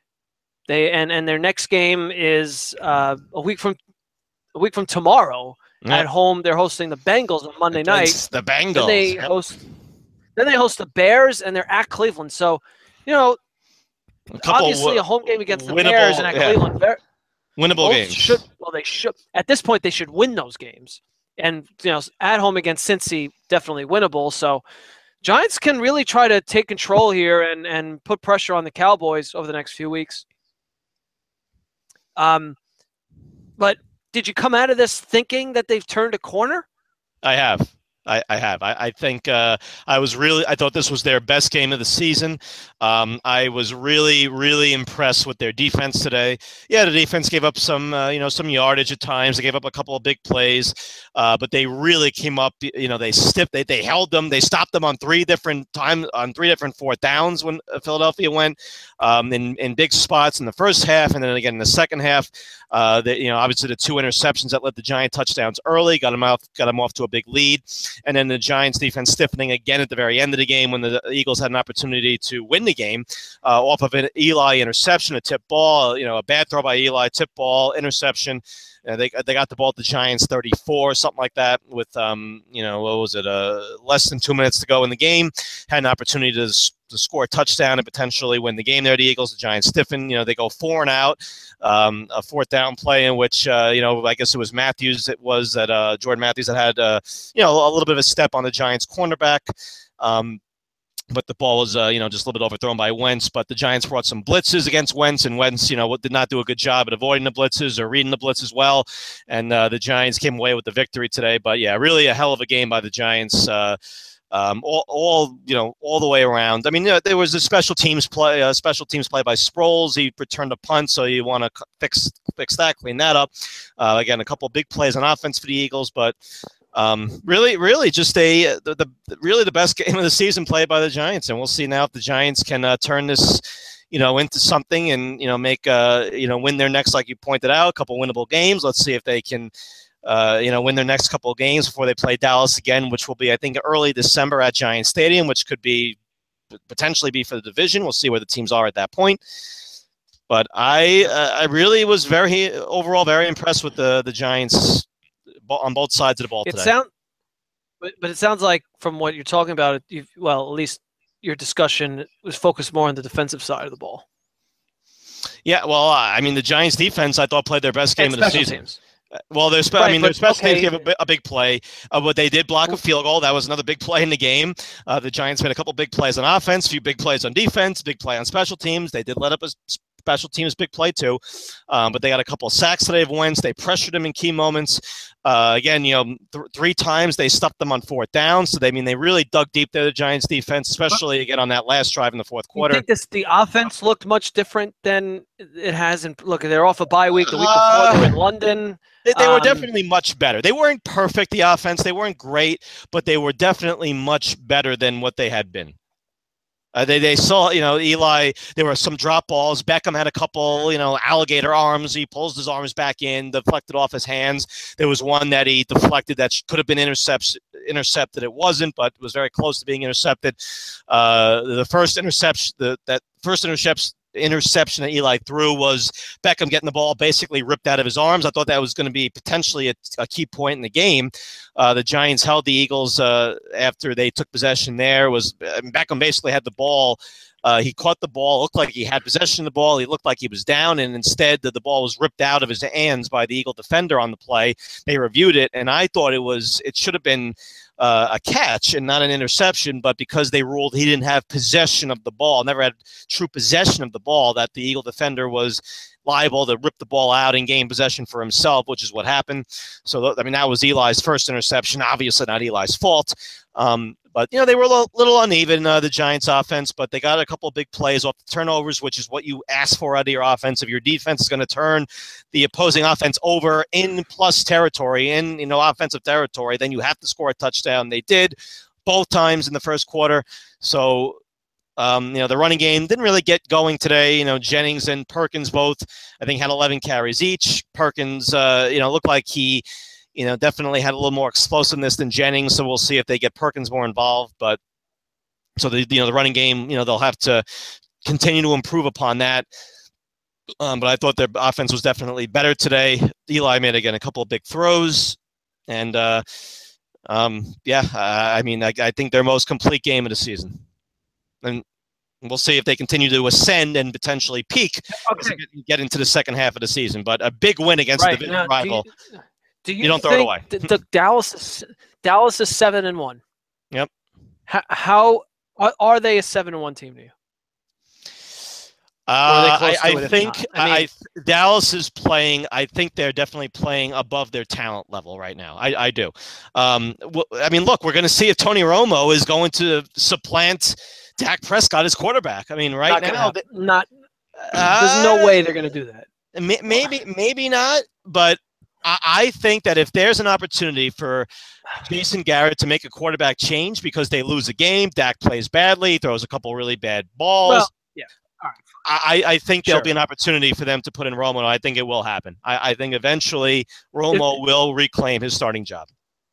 They and, and their next game is uh, a week from a week from tomorrow yeah. at home. They're hosting the Bengals on Monday night. The Bengals. Then they yep. host. Then they host the Bears, and they're at Cleveland. So, you know, obviously a home game against the Bears and at yeah. Cleveland. Bear, winnable games. Should, well, they should. At this point, they should win those games. And, you know, at home against Cincy, definitely winnable. So Giants can really try to take control here and, and put pressure on the Cowboys over the next few weeks. Um, but did you come out of this thinking that they've turned a corner? I have. I, I have. I, I think uh, I was really. I thought this was their best game of the season. Um, I was really, really impressed with their defense today. Yeah, the defense gave up some, uh, you know, some yardage at times. They gave up a couple of big plays, uh, but they really came up. You know, they stiffed. They they held them. They stopped them on three different times on three different fourth downs when Philadelphia went um, in in big spots in the first half, and then again in the second half. Uh, the, you know, obviously the two interceptions that led the Giant touchdowns early got them out, got them off to a big lead. And then the Giants defense stiffening again at the very end of the game when the Eagles had an opportunity to win the game uh, off of an Eli interception, a tip ball, you know, a bad throw by Eli, tip ball, interception. Uh, they they got the ball at the Giants thirty-four, something like that, with um you know what was it uh less than two minutes to go in the game. Had an opportunity to to score a touchdown and potentially win the game there. The Eagles, the Giants stiffen. You know, they go four and out, um, a fourth down play in which uh, you know I guess it was Matthews. It was that uh, Jordan Matthews that had uh, you know a little bit of a step on the Giants cornerback. Um, But the ball was, uh, you know, just a little bit overthrown by Wentz. But the Giants brought some blitzes against Wentz, and Wentz, you know, did not do a good job at avoiding the blitzes or reading the blitzes well. And uh, the Giants came away with the victory today. But yeah, really a hell of a game by the Giants. Uh, um, all, all, you know, all the way around. I mean, you know, there was a special teams play, a special teams play by Sproles. He returned a punt, so you want to fix fix that, clean that up. Uh, again, a couple of big plays on offense for the Eagles, but. Um, really, really, just a the, the really the best game of the season played by the Giants, and we'll see now if the Giants can uh, turn this, you know, into something and you know make uh you know win their next, like you pointed out, a couple winnable games. Let's see if they can, uh you know, win their next couple of games before they play Dallas again, which will be I think early December at Giant Stadium, which could be potentially be for the division. We'll see where the teams are at that point. But I uh, I really was very overall very impressed with the the Giants. On both sides of the ball it today. Sound, but, but it sounds like from what you're talking about, you've, well, at least your discussion was focused more on the defensive side of the ball. Yeah, well, I mean, the Giants' defense, I thought, played their best game and of the season. Teams. Well, their spe- right, I mean, their special okay. teams gave a, a big play, uh, but they did block a field goal. That was another big play in the game. Uh, the Giants made a couple big plays on offense, a few big plays on defense, big play on special teams. They did let up a special teams big play too, um, but they got a couple of sacks today of Wentz. They pressured him in key moments. Uh, again, you know, th- three times they stuffed them on fourth down. So they I mean they really dug deep there, the Giants defense, especially again on that last drive in the fourth quarter. You think this, the offense looked much different than it has in? Look, they're off a bye week. The week before uh, they're in London. They, they were um, definitely much better. They weren't perfect, the offense. They weren't great, but they were definitely much better than what they had been. Uh, they they saw, you know, Eli, there were some drop balls. Beckham had a couple, you know, alligator arms. He pulls his arms back in, deflected off his hands. There was one that he deflected that could have been intercept, intercepted. It wasn't, but was very close to being intercepted. Uh, the first interception, the, that first interception, interception that Eli threw was Beckham getting the ball basically ripped out of his arms. I thought that was going to be potentially a, a key point in the game. Uh, the Giants held the Eagles uh, after they took possession there. Was Beckham basically had the ball. Uh, he caught the ball, looked like he had possession of the ball. He looked like he was down, and instead the, the ball was ripped out of his hands by the Eagle defender on the play. They reviewed it, and I thought it was it should have been uh, a catch and not an interception, but because they ruled he didn't have possession of the ball, never had true possession of the ball, that the Eagle defender was liable to rip the ball out and gain possession for himself, which is what happened. So, I mean, that was Eli's first interception, obviously not Eli's fault. Um, but, you know, they were a little, little uneven, uh, the Giants' offense, but they got a couple of big plays off the turnovers, which is what you ask for out of your offense. If your defense is going to turn the opposing offense over in plus territory, in, you know, offensive territory, then you have to score a touchdown. They did both times in the first quarter. So, Um, you know, the running game didn't really get going today. You know, Jennings and Perkins both, I think, had eleven carries each. Perkins, uh, you know, looked like he, you know, definitely had a little more explosiveness than Jennings. So we'll see if they get Perkins more involved. But so the you know the running game, you know, they'll have to continue to improve upon that. Um, but I thought their offense was definitely better today. Eli made again a couple of big throws, and uh, um, yeah, uh, I mean, I, I think their most complete game of the season. And we'll see if they continue to ascend and potentially peak okay. as we get into the second half of the season. But a big win against right. the division now, rival. Do you, do you, you don't think throw it away. the, the Dallas is Dallas is seven and one. Yep. How, how are, are they a seven and one team to you? Uh, I, I think I mean, I, Dallas is playing. I think they're definitely playing above their talent level right now. I, I do. Um, well, I mean, look, we're going to see if Tony Romo is going to supplant Dak Prescott as quarterback. I mean, right not now, they, not. Uh, there's no way they're going to do that. Maybe, maybe not. But I, I think that if there's an opportunity for Jason Garrett to make a quarterback change because they lose a game, Dak plays badly, throws a couple really bad balls. Well, yeah. All right. I, I think there'll Sure. be an opportunity for them to put in Romo. I think it will happen. I, I think eventually Romo if, will reclaim his starting job.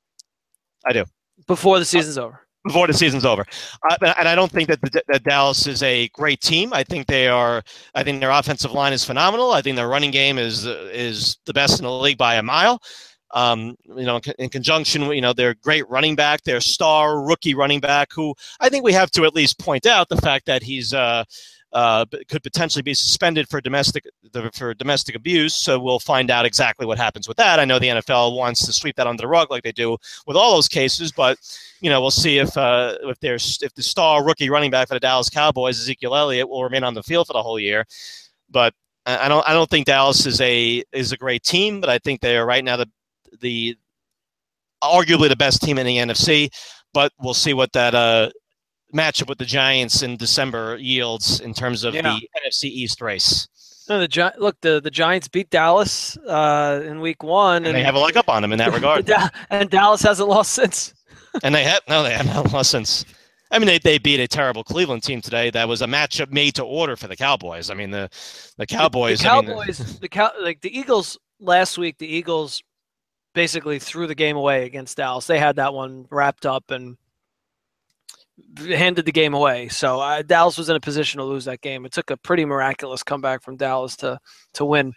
I do. Before the season's uh, over. Before the season's over. Uh, and I don't think that, the, that Dallas is a great team. I think they are. I think their offensive line is phenomenal. I think their running game is is the best in the league by a mile. Um, you know, in conjunction, you know, their great running back, their star rookie running back, who I think we have to at least point out the fact that he's uh, uh, could potentially be suspended for domestic for domestic abuse. So we'll find out exactly what happens with that. I know the N F L wants to sweep that under the rug like they do with all those cases, but you know, we'll see if uh, if there's if the star rookie running back for the Dallas Cowboys, Ezekiel Elliott, will remain on the field for the whole year. But I don't I don't think Dallas is a is a great team, but I think they are right now the the arguably the best team in the N F C. But we'll see what that uh, matchup with the Giants in December yields in terms of yeah. the N F C East race. No, the Gi- look the the Giants beat Dallas uh, in Week One, and, and they have a leg up on them in that regard. And Dallas hasn't lost since. and they have no, they have not lost since. I mean, they, they beat a terrible Cleveland team today. That was a matchup made to order for the Cowboys. I mean, the the Cowboys. The, the Cowboys, I mean, the cow, like the Eagles last week. The Eagles basically threw the game away against Dallas. They had that one wrapped up and handed the game away. So uh, Dallas was in a position to lose that game. It took a pretty miraculous comeback from Dallas to to win,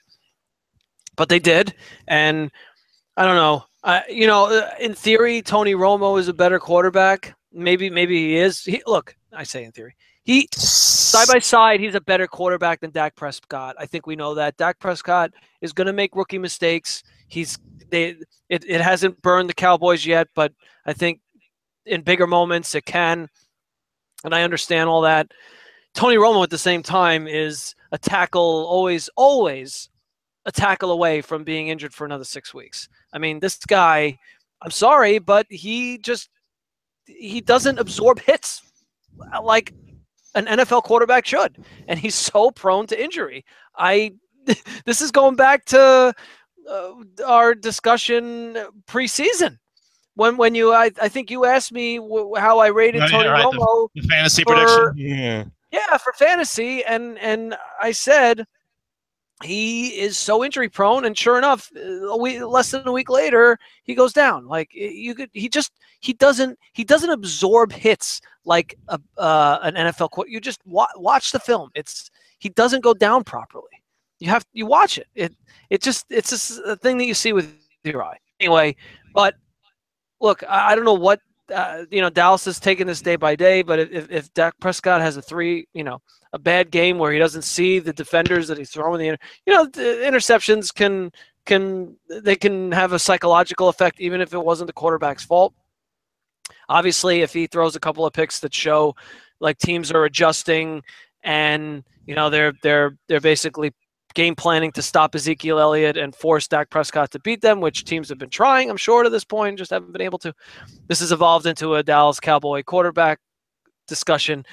but they did. And I don't know. Uh, you know, in theory, Tony Romo is a better quarterback. Maybe, maybe he is. He, look, I say in theory, he side by side, he's a better quarterback than Dak Prescott. I think we know that. Dak Prescott is going to make rookie mistakes. He's they. It, it hasn't burned the Cowboys yet, but I think in bigger moments it can. And I understand all that. Tony Romo at the same time is a tackle, always, always a tackle away from being injured for another six weeks. I mean, this guy, I'm sorry, but he just, he doesn't absorb hits like an N F L quarterback should. And he's so prone to injury. I, this is going back to uh, our discussion preseason. When when you, I, I think you asked me w- how I rated oh, Tony yeah, right. Romo. The, the fantasy for, prediction. Yeah. Yeah, for fantasy. And, and I said, he is so injury prone, and sure enough, a week, less than a week later, he goes down. Like you could, he just he doesn't he doesn't absorb hits like a, uh, an N F L. You just wa- watch the film. It's he doesn't go down properly. You have you watch it. It it just it's just a thing that you see with your eye. Anyway, but look, I, I don't know what uh, you know. Dallas is taking this day by day, but if if Dak Prescott has a three, you know. a bad game where he doesn't see the defenders that he's throwing the, you know, the interceptions can, can, they can have a psychological effect, even if it wasn't the quarterback's fault. Obviously, if he throws a couple of picks that show like teams are adjusting and, you know, they're, they're, they're basically game planning to stop Ezekiel Elliott and force Dak Prescott to beat them, which teams have been trying, I'm sure, to this point, just haven't been able to. This has evolved into a Dallas Cowboy quarterback discussion.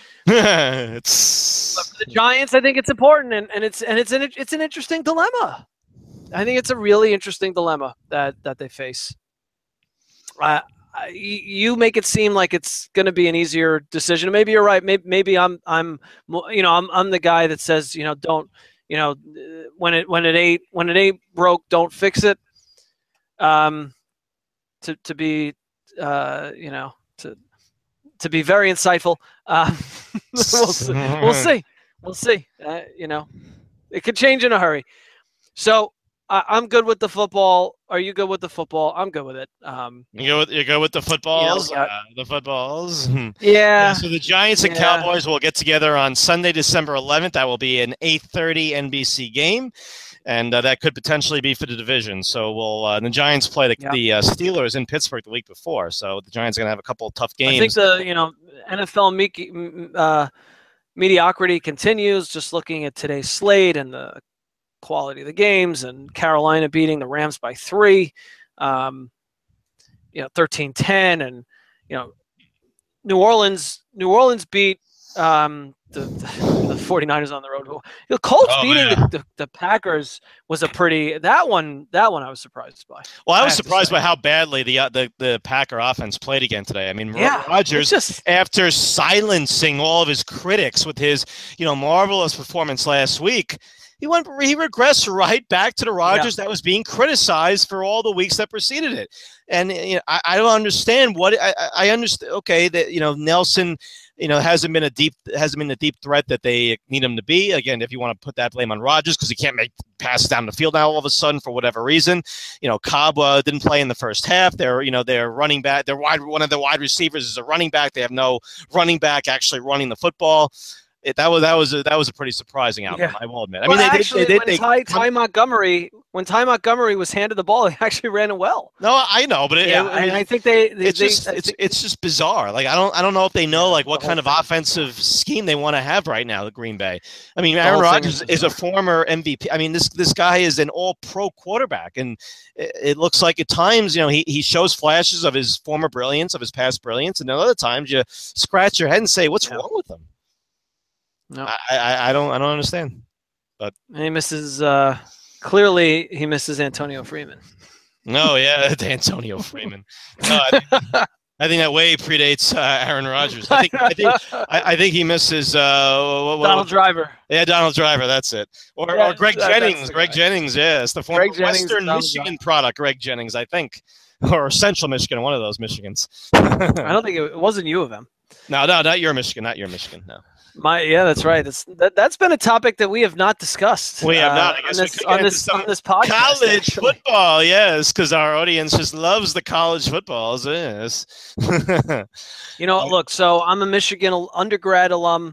it's but for the Giants, I think it's important, and, and it's and it's an it's an interesting dilemma. I think it's a really interesting dilemma that that they face. Uh, you make it seem like it's going to be an easier decision. Maybe you're right. Maybe maybe I'm I'm you know I'm I'm the guy that says you know don't you know when it when it ain't when it ain't broke, don't fix it. Um, to to be uh you know to. To be very insightful, uh, we'll, see. we'll see. We'll see. Uh, you know, it could change in a hurry. So uh, I'm good with the football. Are you good with the football? I'm good with it. Um, you go with you go with the footballs. You know, uh, the footballs. Yeah. yeah. So the Giants and yeah. Cowboys will get together on Sunday, December eleventh. That will be an eight thirty N B C game. And uh, that could potentially be for the division. So we'll uh, the Giants play the, yeah. the uh, Steelers in Pittsburgh the week before. So the Giants are going to have a couple of tough games. I think the you know N F L Mickey, uh, mediocrity continues. Just looking at today's slate and the quality of the games, and Carolina beating the Rams by three, um, you know, thirteen ten, and you know, New Orleans, New Orleans beat um, the, the 49ers on the road. The Colts Oh, beating yeah. the, the, the Packers was a pretty that one. That one I was surprised by. Well, I was I have to surprised say. by how badly the uh, the the Packer offense played again today. I mean, Yeah, Rodgers, it's just after silencing all of his critics with his, you know, marvelous performance last week, he went he regressed right back to the Rodgers that was being criticized for all the weeks that preceded it. And you know, I, I don't understand what I, I understand. Okay, that you know Nelson, you know, hasn't been a deep hasn't been a deep threat that they need him to be. Again, if you want to put that blame on Rodgers because he can't make passes down the field now all of a sudden for whatever reason. You know, Cobb uh, didn't play in the first half. They're you know they're running back. They're wide. One of the wide receivers is a running back. They have no running back actually running the football. It, that was that was a, that was a pretty surprising outcome. Yeah. I will admit. I well, mean, they, actually, they, they, when they, Ty, Ty Montgomery when Ty Montgomery was handed the ball, he actually ran it well. No, I know, but it, yeah, it, I mean, and I think they, they it's they, just I it's think, it's just bizarre. Like I don't I don't know if they know like what the kind of thing. offensive scheme they want to have right now at Green Bay. I mean, Aaron Rodgers is, is a former M V P. I mean, this this guy is an all-pro quarterback, and it, it looks like at times you know he he shows flashes of his former brilliance, of his past brilliance, and then other times you scratch your head and say, "What's yeah. wrong with him?" No, I, I I don't I don't understand. But and he misses. Uh, clearly, he misses Antonio Freeman. No, yeah, Antonio Freeman. No, I, think, I think that way predates uh, Aaron Rodgers. I think I think I, I think he misses uh, what, what, Donald Driver. Yeah, Donald Driver. That's it. Or, yeah, or Greg that, Jennings. Greg guy. Jennings. Yes, the former Western Michigan product, Greg Jennings. I think, or Central Michigan, one of those Michigans. I don't think it, it wasn't U of M. No, no, not your Michigan. Not your Michigan. No. My yeah, that's right. That's that, that's been a topic that we have not discussed. We have not. Uh, I guess on this on this, on this podcast. College actually. football, yes, because our audience just loves the college footballs. Yes. You know, look. So I'm a Michigan undergrad alum,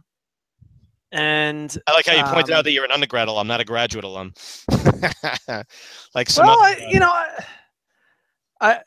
and I like how you um, pointed out that you're an undergrad alum, not a graduate alum. Like some. Well, other, I, you know, I.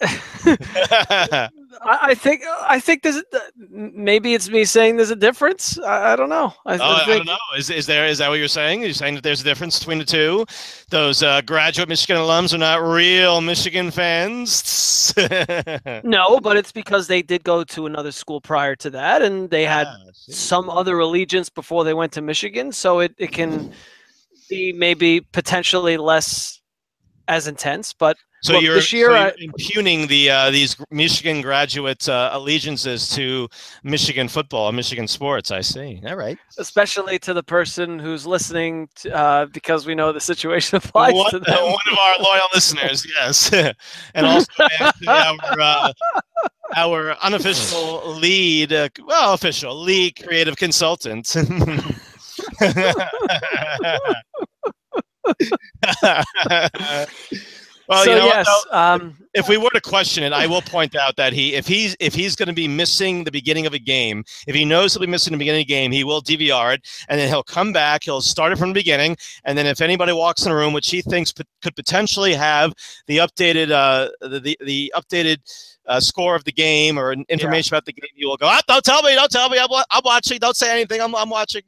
I I think I think there's maybe it's me saying there's a difference. I, I don't know. I, oh, I, think, I don't know. Is is there is that what you're saying? Are you saying that there's a difference between the two? Those uh, graduate Michigan alums are not real Michigan fans. No, but it's because they did go to another school prior to that, and they had ah, some other allegiance before they went to Michigan. So it, it can be maybe potentially less as intense, but. So, Look, you're, this year, so you're I, impugning the uh, these Michigan graduate uh, allegiances to Michigan football, Michigan sports. I see. All right. Especially to the person who's listening, to, uh, because we know the situation applies one, to them. Uh, one of our loyal listeners, yes, and also our uh, our unofficial lead, uh, well, official lead creative consultant. Well, so you know yes, what, um, if we were to question it, I will point out that he, if he's if he's going to be missing the beginning of a game, if he knows he'll be missing the beginning of a game, he will D V R it, and then he'll come back. He'll start it from the beginning, and then if anybody walks in the room, which he thinks p- could potentially have the updated uh, the, the the updated uh, score of the game or information yeah. about the game, you will go, oh, "Don't tell me, don't tell me, I'm, I'm watching. Don't say anything. I'm I'm watching."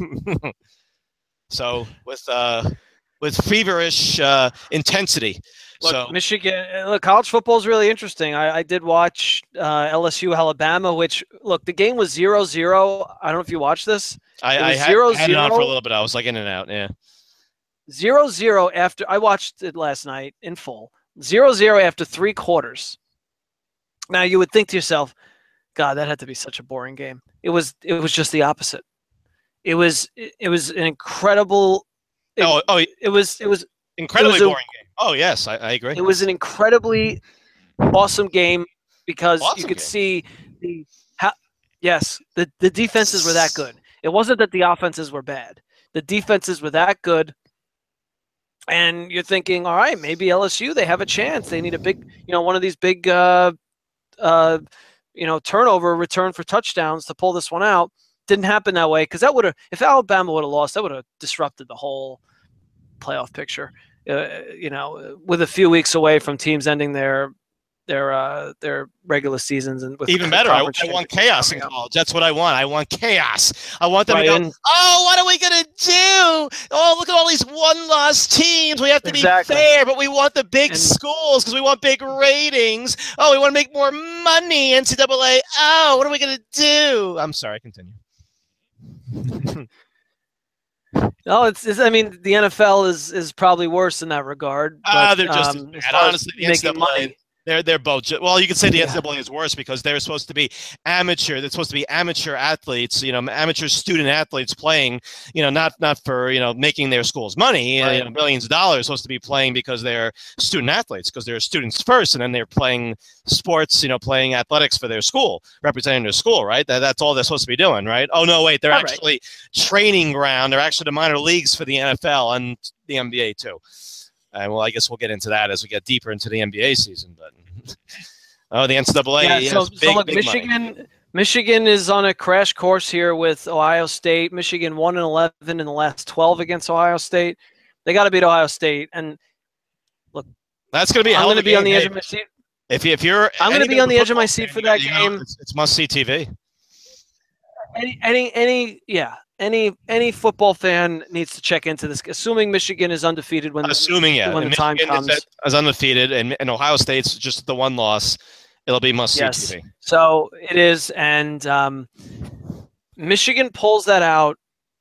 So with uh, with feverish uh, intensity. Look, so, Michigan, look, college football is really interesting. I, I did watch uh, L S U Alabama, which, look, the game was zero zero. I don't know if you watched this. I, I had, zero, had it on for a little bit. I was like in and out, yeah. zero zero after – I watched it last night in full. zero zero after three quarters. Now, you would think to yourself, God, that had to be such a boring game. It was It was just the opposite. It was it was an incredible – oh, oh, it was it was incredibly it was boring a, game. Oh, yes, I, I agree. It was an incredibly awesome game because awesome you could game. see the how, yes, the, the defenses were that good. It wasn't that the offenses were bad. The defenses were that good. And you're thinking, all right, maybe L S U, they have a chance. They need a big, you know, one of these big, uh, uh, you know, turnover return for touchdowns to pull this one out. Didn't happen that way because that would have, if Alabama would have lost, that would have disrupted the whole playoff picture. Uh, you know, with a few weeks away from teams ending their their uh, their regular seasons and with even better. I, I want chaos in up. college. That's what I want. I want chaos. I want them Right, to go, and- oh, what are we gonna do? Oh, look at all these one-loss teams. We have to Exactly. be fair, but we want the big And- schools because we want big ratings. Oh, we want to make more money. N C double A. Oh, what are we gonna do? I'm sorry. Continue. No, it's, it's. I mean, the N F L is is probably worse in that regard. Ah, but, they're just um, as as bad. far as Honestly, the N C making double A, money. they're they're both. Ju- well, you could say the Yeah. N C double A is worse because they're supposed to be amateur. They're supposed to be amateur athletes. You know, amateur student athletes playing. You know, not not for you know making their schools money. Right. You know, millions of dollars. Supposed to be playing because they're student athletes because they're students first, and then they're playing sports. You know, playing athletics for their school, representing their school. Right. That, that's all they're supposed to be doing. Right. Oh no, wait. They're All right. actually training ground. They're actually the minor leagues for the N F L and the N B A too. And well, I guess we'll get into that as we get deeper into the N B A season. But oh, the N C double A. Yeah, has so, big, so look, big Michigan, money. Michigan is on a crash course here with Ohio State. Michigan one and eleven in the last twelve against Ohio State. They got to beat Ohio State, and That's going to be. A I'm hell going of to a be on game. the edge Hey, of my seat. If you, if you're, I'm going to any be on the edge of football my seat fan, for you gotta- that you know, game. it's, it's must see T V. Any, any, any, yeah, any, any football fan needs to check into this. Assuming Michigan is undefeated when Assuming yeah, when and the time Michigan comes. is, at- is undefeated, and, and Ohio State's just the one loss. It'll be must see Yes. T V. So it is, and um, Michigan pulls that out.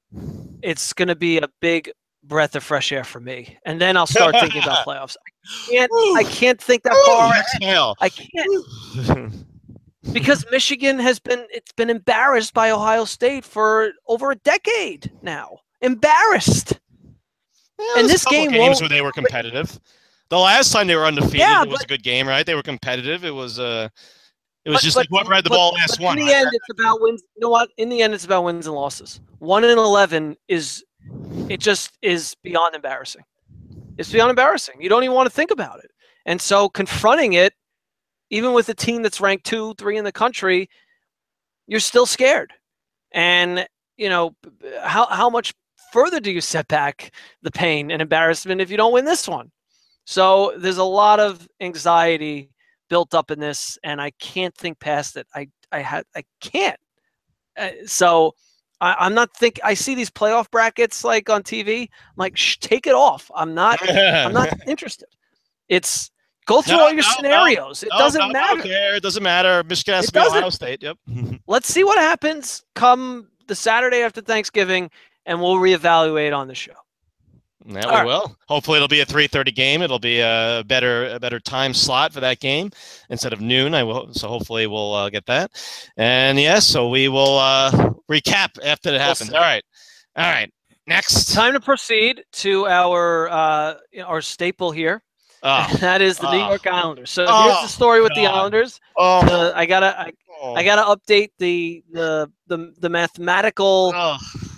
It's going to be a big breath of fresh air for me, and then I'll start thinking about playoffs. I can't, I can't think that far. ahead. Exhale. I can't because Michigan has been it's been embarrassed by Ohio State for over a decade now. Embarrassed. Yeah, And there's this a couple game games won't- where they were competitive. The last time they were undefeated, Yeah, it was but- a good game, right? They were competitive. It was uh, it was But- just but- like whoever had the but- ball last but one. In the right? end, it's about wins. You know what? In the end, it's about wins and losses. One in eleven is, it just is beyond embarrassing. It's beyond embarrassing. You don't even want to think about it. And so confronting it, even with a team that's ranked two, three in the country, you're still scared. And you know how how much further do you set back the pain and embarrassment if you don't win this one? So there's a lot of anxiety built up in this, and I can't think past it. I I had I can't. Uh, so I, I'm not think. I see these playoff brackets like on T V. I'm like, Shh, take it off. I'm not. I'm not interested. It's go through No, all your no, no. scenarios. It No, doesn't no, matter. I don't care. It doesn't matter. Michigan has It to be Ohio doesn't. State. Yep. Let's see what happens come the Saturday after Thanksgiving, and we'll reevaluate on the show. Yeah, All we right. will. Hopefully, it'll be a three thirty game. It'll be a better a better time slot for that game instead of noon. I will. So hopefully, we'll uh, get that. And yes, so we will uh, recap after that happens. see. All right. All right. Next. Time to proceed to our uh, our staple here. Oh, That is the New Oh. York Islanders. So Oh, here's the story with the God. Islanders. oh, Uh, I gotta I, oh. I gotta update the the the, the mathematical. Oh.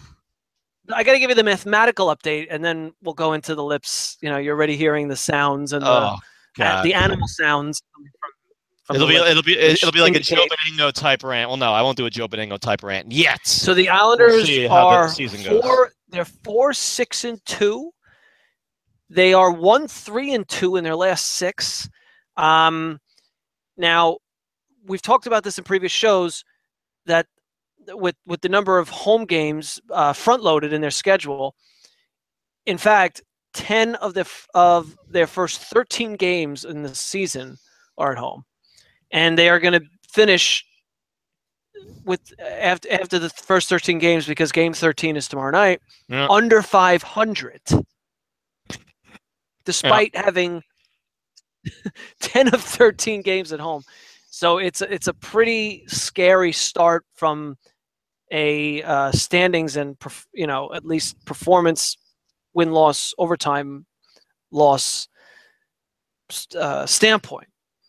I gotta give you the mathematical update, and then we'll go into the lips. You know, you're already hearing the sounds and the Oh, uh, God. the animal sounds. From, from It'll the be lips. it'll be which it'll be like a Joe indicate- Beningo type rant. Well, no, I won't do a Joe Beningo type rant yet. So the Islanders see how the are season goes. four. They're four, six, and two. They are one, three, and two in their last six. Um, now, we've talked about this in previous shows that with with the number of home games uh, front loaded in their schedule. In fact, ten of the of their first thirteen games in the season are at home, and they are going to finish with after after the first thirteen games, because game thirteen is tomorrow night, Yeah. under five hundred, despite having ten of thirteen games at home. So it's a, it's a pretty scary start from a uh, standings and perf- you know at least performance, win loss, overtime loss uh, standpoint.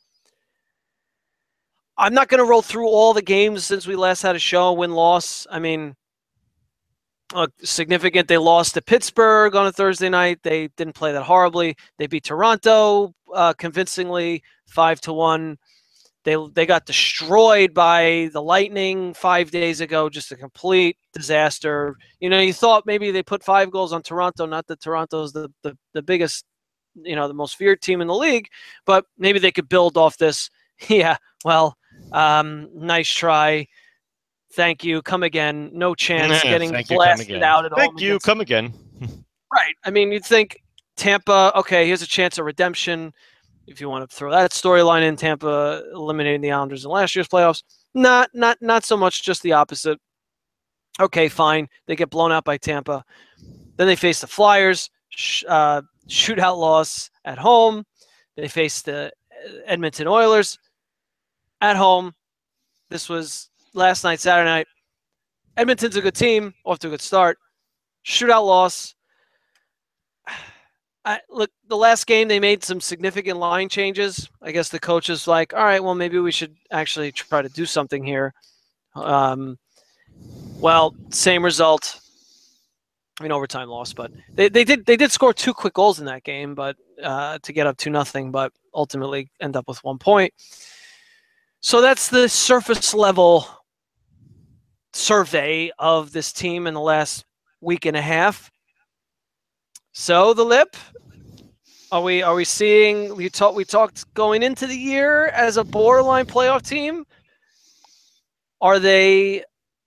I'm not going to roll through all the games since we last had a show, win loss. I mean, uh, significant. They lost to Pittsburgh on a Thursday night. They didn't play that horribly. They beat Toronto uh, convincingly, five to one. They they got destroyed by the Lightning five days ago. Just a complete disaster. You know, you thought maybe they put five goals on Toronto. Not that Toronto's the the, the biggest you know, the most feared team in the league, but maybe they could build off this. Yeah, well, um, nice try. Thank you. Come again. No chance. Nah, getting thank you, blasted out at Thank home. you. Against, Come again. right. I mean, you'd think Tampa, okay, here's a chance of redemption. If you want to throw that storyline in, Tampa eliminating the Islanders in last year's playoffs. Not, not, not so much, just the opposite. Okay, fine. They get blown out by Tampa. Then they face the Flyers, sh- uh, shootout loss at home. They face the Edmonton Oilers at home. This was last night, Saturday night. Edmonton's a good team, off to a good start. Shootout loss. I, look, the last game they made some significant line changes. I guess the coach is like, all right, well, maybe we should actually try to do something here. Um, well, same result. I mean, overtime loss, but they, they did they did score two quick goals in that game, but uh, to get up to nothing, but ultimately end up with one point. So that's the surface level survey of this team in the last week and a half. So the Lip, are we are we seeing we talked we talked going into the year as a borderline playoff team? Are they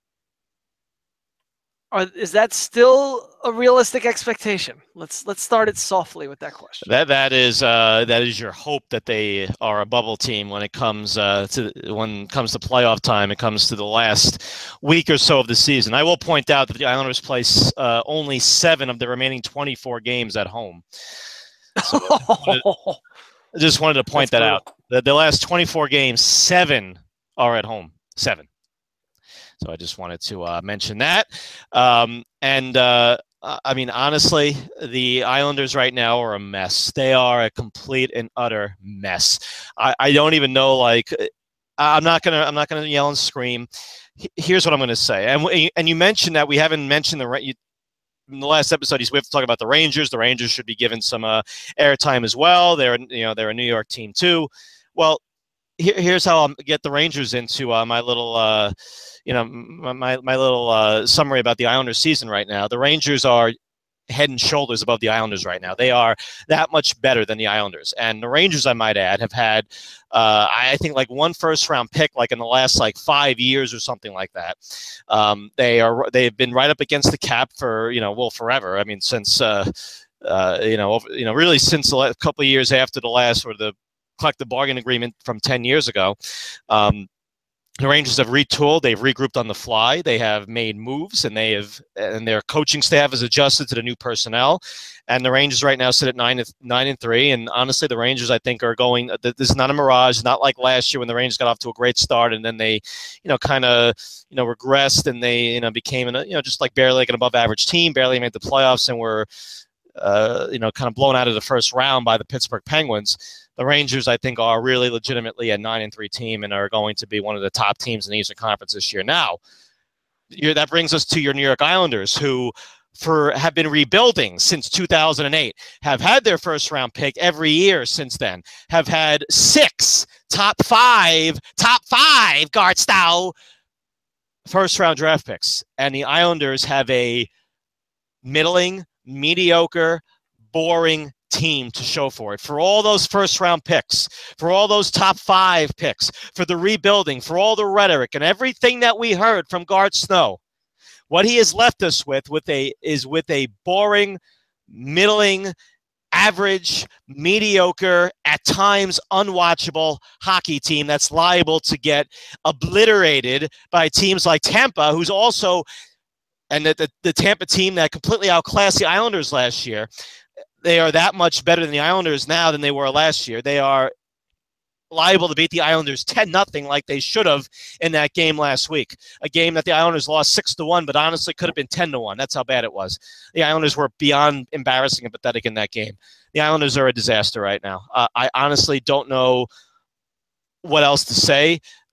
are is that still a realistic expectation? Let's let's start it softly with that question. That that is uh, that is your hope that they are a bubble team when it comes uh, to when it comes to playoff time. It comes to the last week or so of the season. I will point out that the Islanders play uh, only seven of the remaining twenty-four games at home. So I just wanted to point That's that brutal. out. The, the last twenty-four games, seven are at home. Seven. So I just wanted to uh, mention that. Um, and uh, I mean, honestly, the Islanders right now are a mess. They are a complete and utter mess. I, I don't even know. Like, I'm not gonna. I'm not gonna yell and scream. Here's what I'm gonna say. And and you mentioned that we haven't mentioned the. You, in the last episode, we have to talk about the Rangers. The Rangers should be given some uh, airtime as well. They're you know they're a New York team too. Well, here, here's how I'll get the Rangers into uh, my little. Uh, You know, my my little uh, summary about the Islanders season right now. The Rangers are head and shoulders above the Islanders right now. They are that much better than the Islanders. And the Rangers, I might add, have had, uh, I think, like one first round pick, like in the last like five years or something like that. Um, they are they've been right up against the cap for you know well forever. I mean, since uh, uh, you know over, you know really since the last couple of years after the last or the collective bargain agreement from ten years ago. Um, The Rangers have retooled. They've regrouped on the fly. They have made moves, and they have, and their coaching staff has adjusted to the new personnel. And the Rangers right now sit at nine, nine and three. And honestly, the Rangers I think are going. This is not a mirage. Not like last year when the Rangers got off to a great start and then they, you know, kind of, you know, regressed and they, you know, became, an, you know, just like barely like an above-average team, barely made the playoffs, and were, uh, you know, kind of blown out of the first round by the Pittsburgh Penguins. The Rangers, I think, are really legitimately a nine and three team and are going to be one of the top teams in the Eastern Conference this year. Now, that brings us to your New York Islanders, who for have been rebuilding since two thousand eight, have had their first round pick every year since then, have had six top five, top five, Gart Stow, first round draft picks. And the Islanders have a middling, mediocre, boring team to show for it. For all those first round picks, for all those top five picks, for the rebuilding, for all the rhetoric and everything that we heard from Gart Snow, what he has left us with with a is with a boring, middling, average, mediocre, at times unwatchable hockey team that's liable to get obliterated by teams like Tampa, who's also and the, the, the Tampa team that completely outclassed the Islanders last year. They are that much better than the Islanders now than they were last year. They are liable to beat the Islanders ten nothing like they should have in that game last week. A game that the Islanders lost six to one, but honestly could have been ten to one. That's how bad it was. The Islanders were beyond embarrassing and pathetic in that game. The Islanders are a disaster right now. Uh, I honestly don't know what else to say.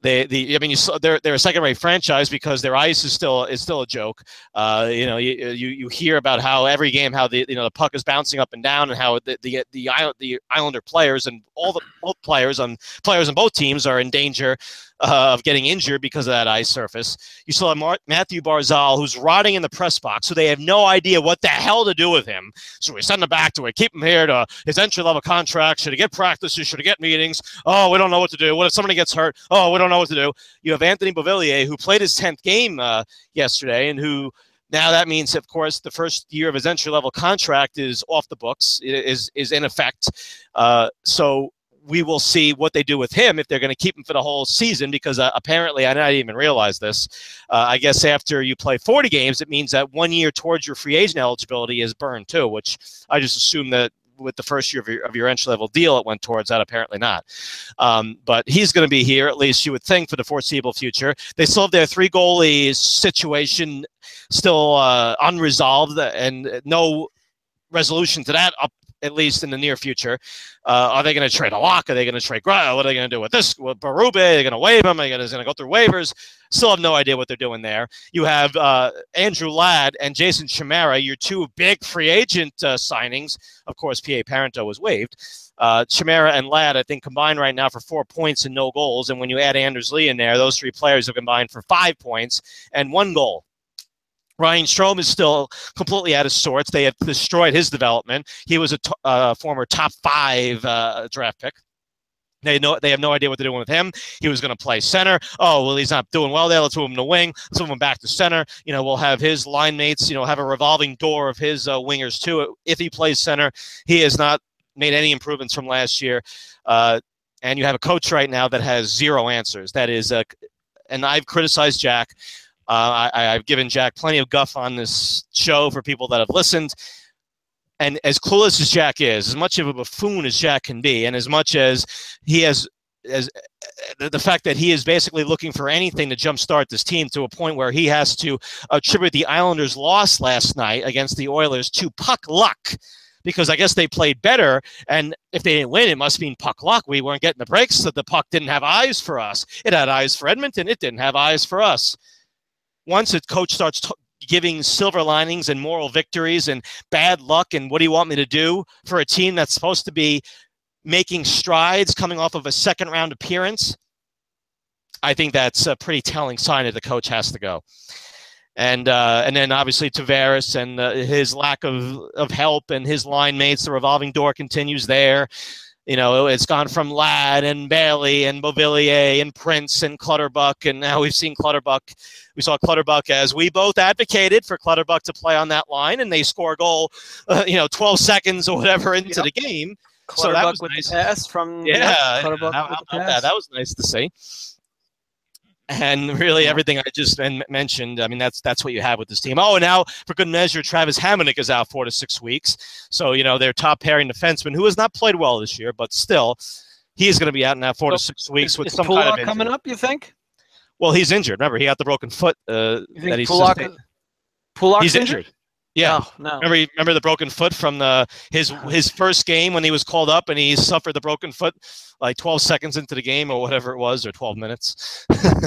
they the I mean you saw they're they're a second-rate franchise because their ice is still is still a joke. Uh, you know, you, you you hear about how every game how the you know the puck is bouncing up and down, and how the the the, the Islander players and all the both players on players on both teams are in danger uh, of getting injured because of that ice surface. You saw Mar- Matthew Barzal, who's rotting in the press box, so they have no idea what the hell to do with him. So we send him back to it, keep him here to his entry-level contract. Should he get practices? Should he get meetings? Oh, we don't know what to do. What if somebody gets hurt? Oh, we don't know what to do. You have Anthony Beauvillier, who played his tenth game uh, yesterday, and who now that means, of course, the first year of his entry-level contract is off the books, is is in effect. Uh, so we will see what they do with him if they're going to keep him for the whole season, because uh, apparently, I didn't even realize this. Uh, I guess after you play forty games, it means that one year towards your free agent eligibility is burned too, which I just assume that with the first year of your, of your entry-level deal, it went towards that. Apparently not. Um, but he's going to be here, at least you would think, for the foreseeable future. They still have their three goalies situation still uh, unresolved, and no resolution to that up at least in the near future. Uh, are they going to trade a lock? Are they going to trade Grau? What are they going to do with this? With Berube? Are they going to waive him? Are they going to go through waivers? Still have no idea what they're doing there. You have uh, Andrew Ladd and Jason Chimera, your two big free agent uh, signings. Of course, P A Parento was waived. Uh, Chimera and Ladd, I think, combined right now for four points and no goals. And when you add Anders Lee in there, those three players have combined for five points and one goal. Ryan Strome is still completely out of sorts. They have destroyed his development. He was a t- uh, former top five uh, draft pick. They know they have no idea what they're doing with him. He was going to play center. Oh, well, he's not doing well there. Let's move him to wing. Let's move him back to center. You know, we'll have his line mates, you know, have a revolving door of his uh, wingers too. If he plays center, he has not made any improvements from last year. Uh, and you have a coach right now that has zero answers. That is, uh, and I've criticized Jack. Uh, I, I've given Jack plenty of guff on this show for people that have listened. And as clueless as Jack is, as much of a buffoon as Jack can be, and as much as he has, as uh, the fact that he is basically looking for anything to jumpstart this team to a point where he has to attribute the Islanders' loss last night against the Oilers to puck luck, because I guess they played better, and if they didn't win, it must mean puck luck. We weren't getting the breaks, so the puck didn't have eyes for us. It had eyes for Edmonton. It didn't have eyes for us. Once a coach starts t- giving silver linings and moral victories and bad luck and what do you want me to do for a team that's supposed to be making strides coming off of a second round appearance, I think that's a pretty telling sign that the coach has to go. And uh, and then obviously Tavares and uh, his lack of, of help and his line mates, the revolving door continues there. You know, it's gone from Ladd and Bailey and Beauvillier and Prince and Clutterbuck, and now we've seen Clutterbuck. We saw Clutterbuck, as we both advocated for Clutterbuck to play on that line, and they score a goal, uh, you know, twelve seconds or whatever into yep. the game. Clutterbuck so that was with nice. the pass from yeah, yeah Clutterbuck how, with how the pass. That? that was nice to see. And really, everything I just mentioned, I mean, that's that's what you have with this team. Oh, and now, for good measure, Travis Hamonic is out four to six weeks. So, you know, their top pairing defenseman, who has not played well this year, but still, he is going to be out now four so to six weeks is, with is some Pulak kind of injury. coming up, you think? Well, he's injured. Remember, he got the broken foot uh, you think that he's Pulak, sustained. Pulak's He's injured. injured. Yeah, no, no. Remember, remember the broken foot from the his his first game when he was called up and he suffered the broken foot like twelve seconds into the game or whatever it was, or twelve minutes.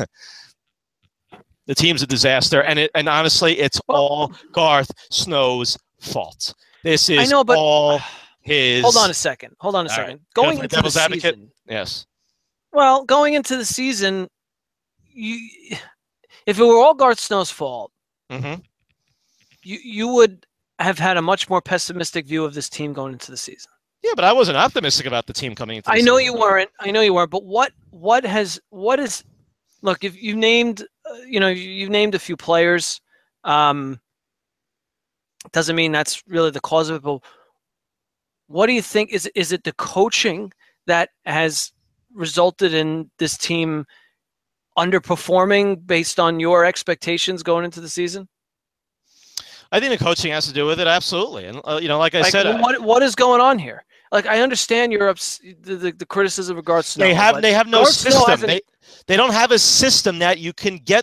The team's a disaster, and it and honestly, it's well, all Garth Snow's fault. This is I know, but, all his. Hold on a second. Hold on a all second. Right. Going into devil's the advocate? season, yes. Well, going into the season, you if it were all Garth Snow's fault, mm-hmm. you you would have had a much more pessimistic view of this team going into the season. Yeah, but I wasn't optimistic about the team coming into the I season. know you weren't. I know you weren't. But what what has what is look, if you named uh, you know, you've named a few players, um doesn't mean that's really the cause of it, but what do you think is is it the coaching that has resulted in this team underperforming based on your expectations going into the season? I think the coaching has to do with it, absolutely. And uh, you know, like I like, said, what what is going on here? Like, I understand your ups, the, the the criticism of Garth Snow. They have they have no Garth system. They they don't have a system that you can get the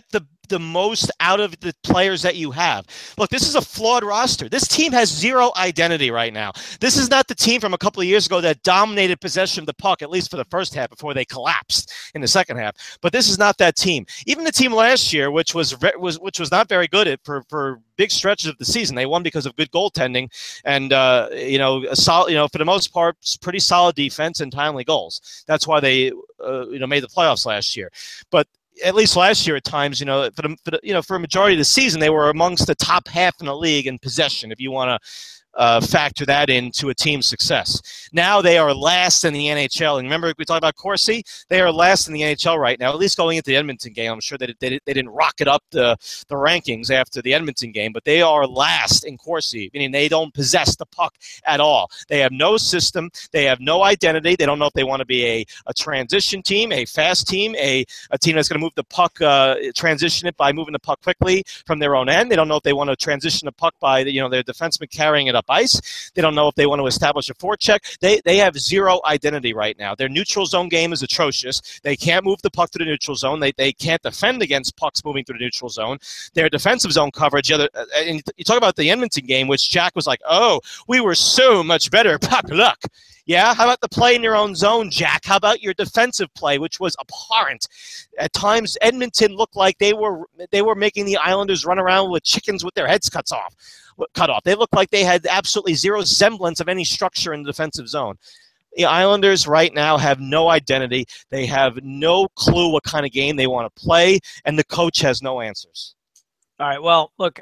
the most out of the players that you have. Look, this is a flawed roster. This team has zero identity right now. This is not the team from a couple of years ago that dominated possession of the puck, at least for the first half, before they collapsed in the second half. But this is not that team. Even the team last year, which was was which was not very good at for for big stretches of the season, they won because of good goaltending and uh, you know, a solid, you know, for the most part, pretty solid defense and timely goals. That's why they uh, you know made the playoffs last year. But at least last year at times, you know, for the, for the, you know, for a majority of the season, they were amongst the top half in the league in possession, if you want to uh, factor that into a team's success. Now they are last in the N H L. And remember, we talked about Corsi? They are last in the N H L right now, at least going into the Edmonton game. I'm sure that they, they, they didn't rocket up the, the rankings after the Edmonton game, but they are last in Corsi, meaning they don't possess the puck at all. They have no system. They have no identity. They don't know if they want to be a, a transition team, a fast team, a, a team that's going to move the puck, uh, transition it by moving the puck quickly from their own end. They don't know if they want to transition the puck by, you know, their defenseman carrying it up ice. They don't know if they want to establish a forecheck. They they have zero identity right now. Their neutral zone game is atrocious. They can't move the puck to the neutral zone. They they can't defend against pucks moving through the neutral zone. Their defensive zone coverage, other, and you talk about the Edmonton game, which Jack was like, oh, we were so much better. Puck luck. Yeah, how about the play in your own zone, Jack? How about your defensive play, which was abhorrent? At times, Edmonton looked like they were they were making the Islanders run around with chickens with their heads cut off. Cut off. They looked like they had absolutely zero semblance of any structure in the defensive zone. The Islanders right now have no identity. They have no clue what kind of game they want to play, and the coach has no answers. All right. Well, look,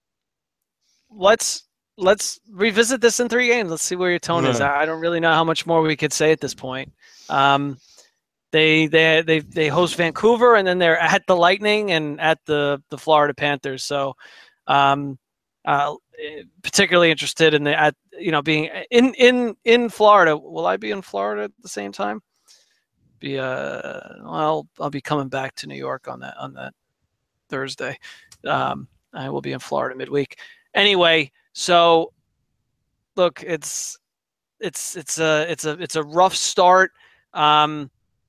let's. Let's revisit this in three games. Let's see where your tone is. I don't really know how much more we could say at this point. Um, they they they they host Vancouver, and then they're at the Lightning and at the the Florida Panthers. So, um, uh, particularly interested in the at you know being in in in Florida. Will I be in Florida at the same time? Be uh well, I'll be coming back to New York on that on that Thursday. Um, I will be in Florida midweek. Anyway. So, look, it's it's it's a it's a it's a rough start. Um,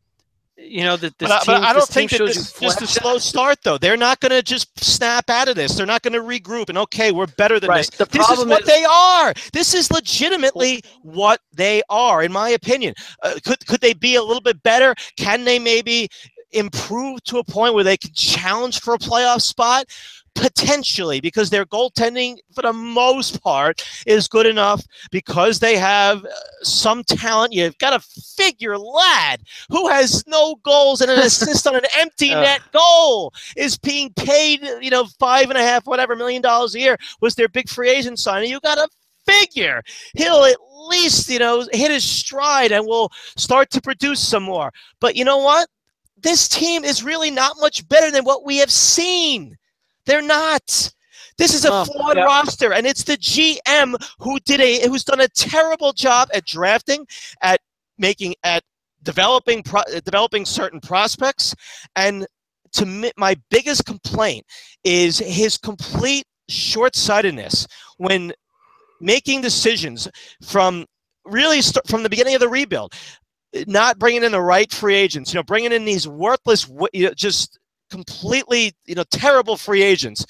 you know that this but, team. But I don't this think team that shows this is you just a slow start, though. They're not going to just snap out of this. They're not going to regroup and okay, we're better than right. this. The this is what is, they are. This is legitimately what they are, in my opinion. Uh, could could they be a little bit better? Can they maybe improve to a point where they can challenge for a playoff spot? Potentially, because their goaltending, for the most part, is good enough because they have some talent. You've got to figure Ladd, who has no goals and an assist on an empty uh. net goal, is being paid, you know, five and a half, whatever, million dollars a year, was their big free agent signing. You got to figure he'll at least, you know, hit his stride and will start to produce some more. But you know what? This team is really not much better than what we have seen. They're not. This is a oh, flawed yeah. roster, and it's the G M who did a who's done a terrible job at drafting, at making, at developing, pro, developing certain prospects. And to me, my biggest complaint is his complete short-sightedness when making decisions from really st- from the beginning of the rebuild, not bringing in the right free agents. You know, bringing in these worthless, you know, just. completely, you know, terrible free agents.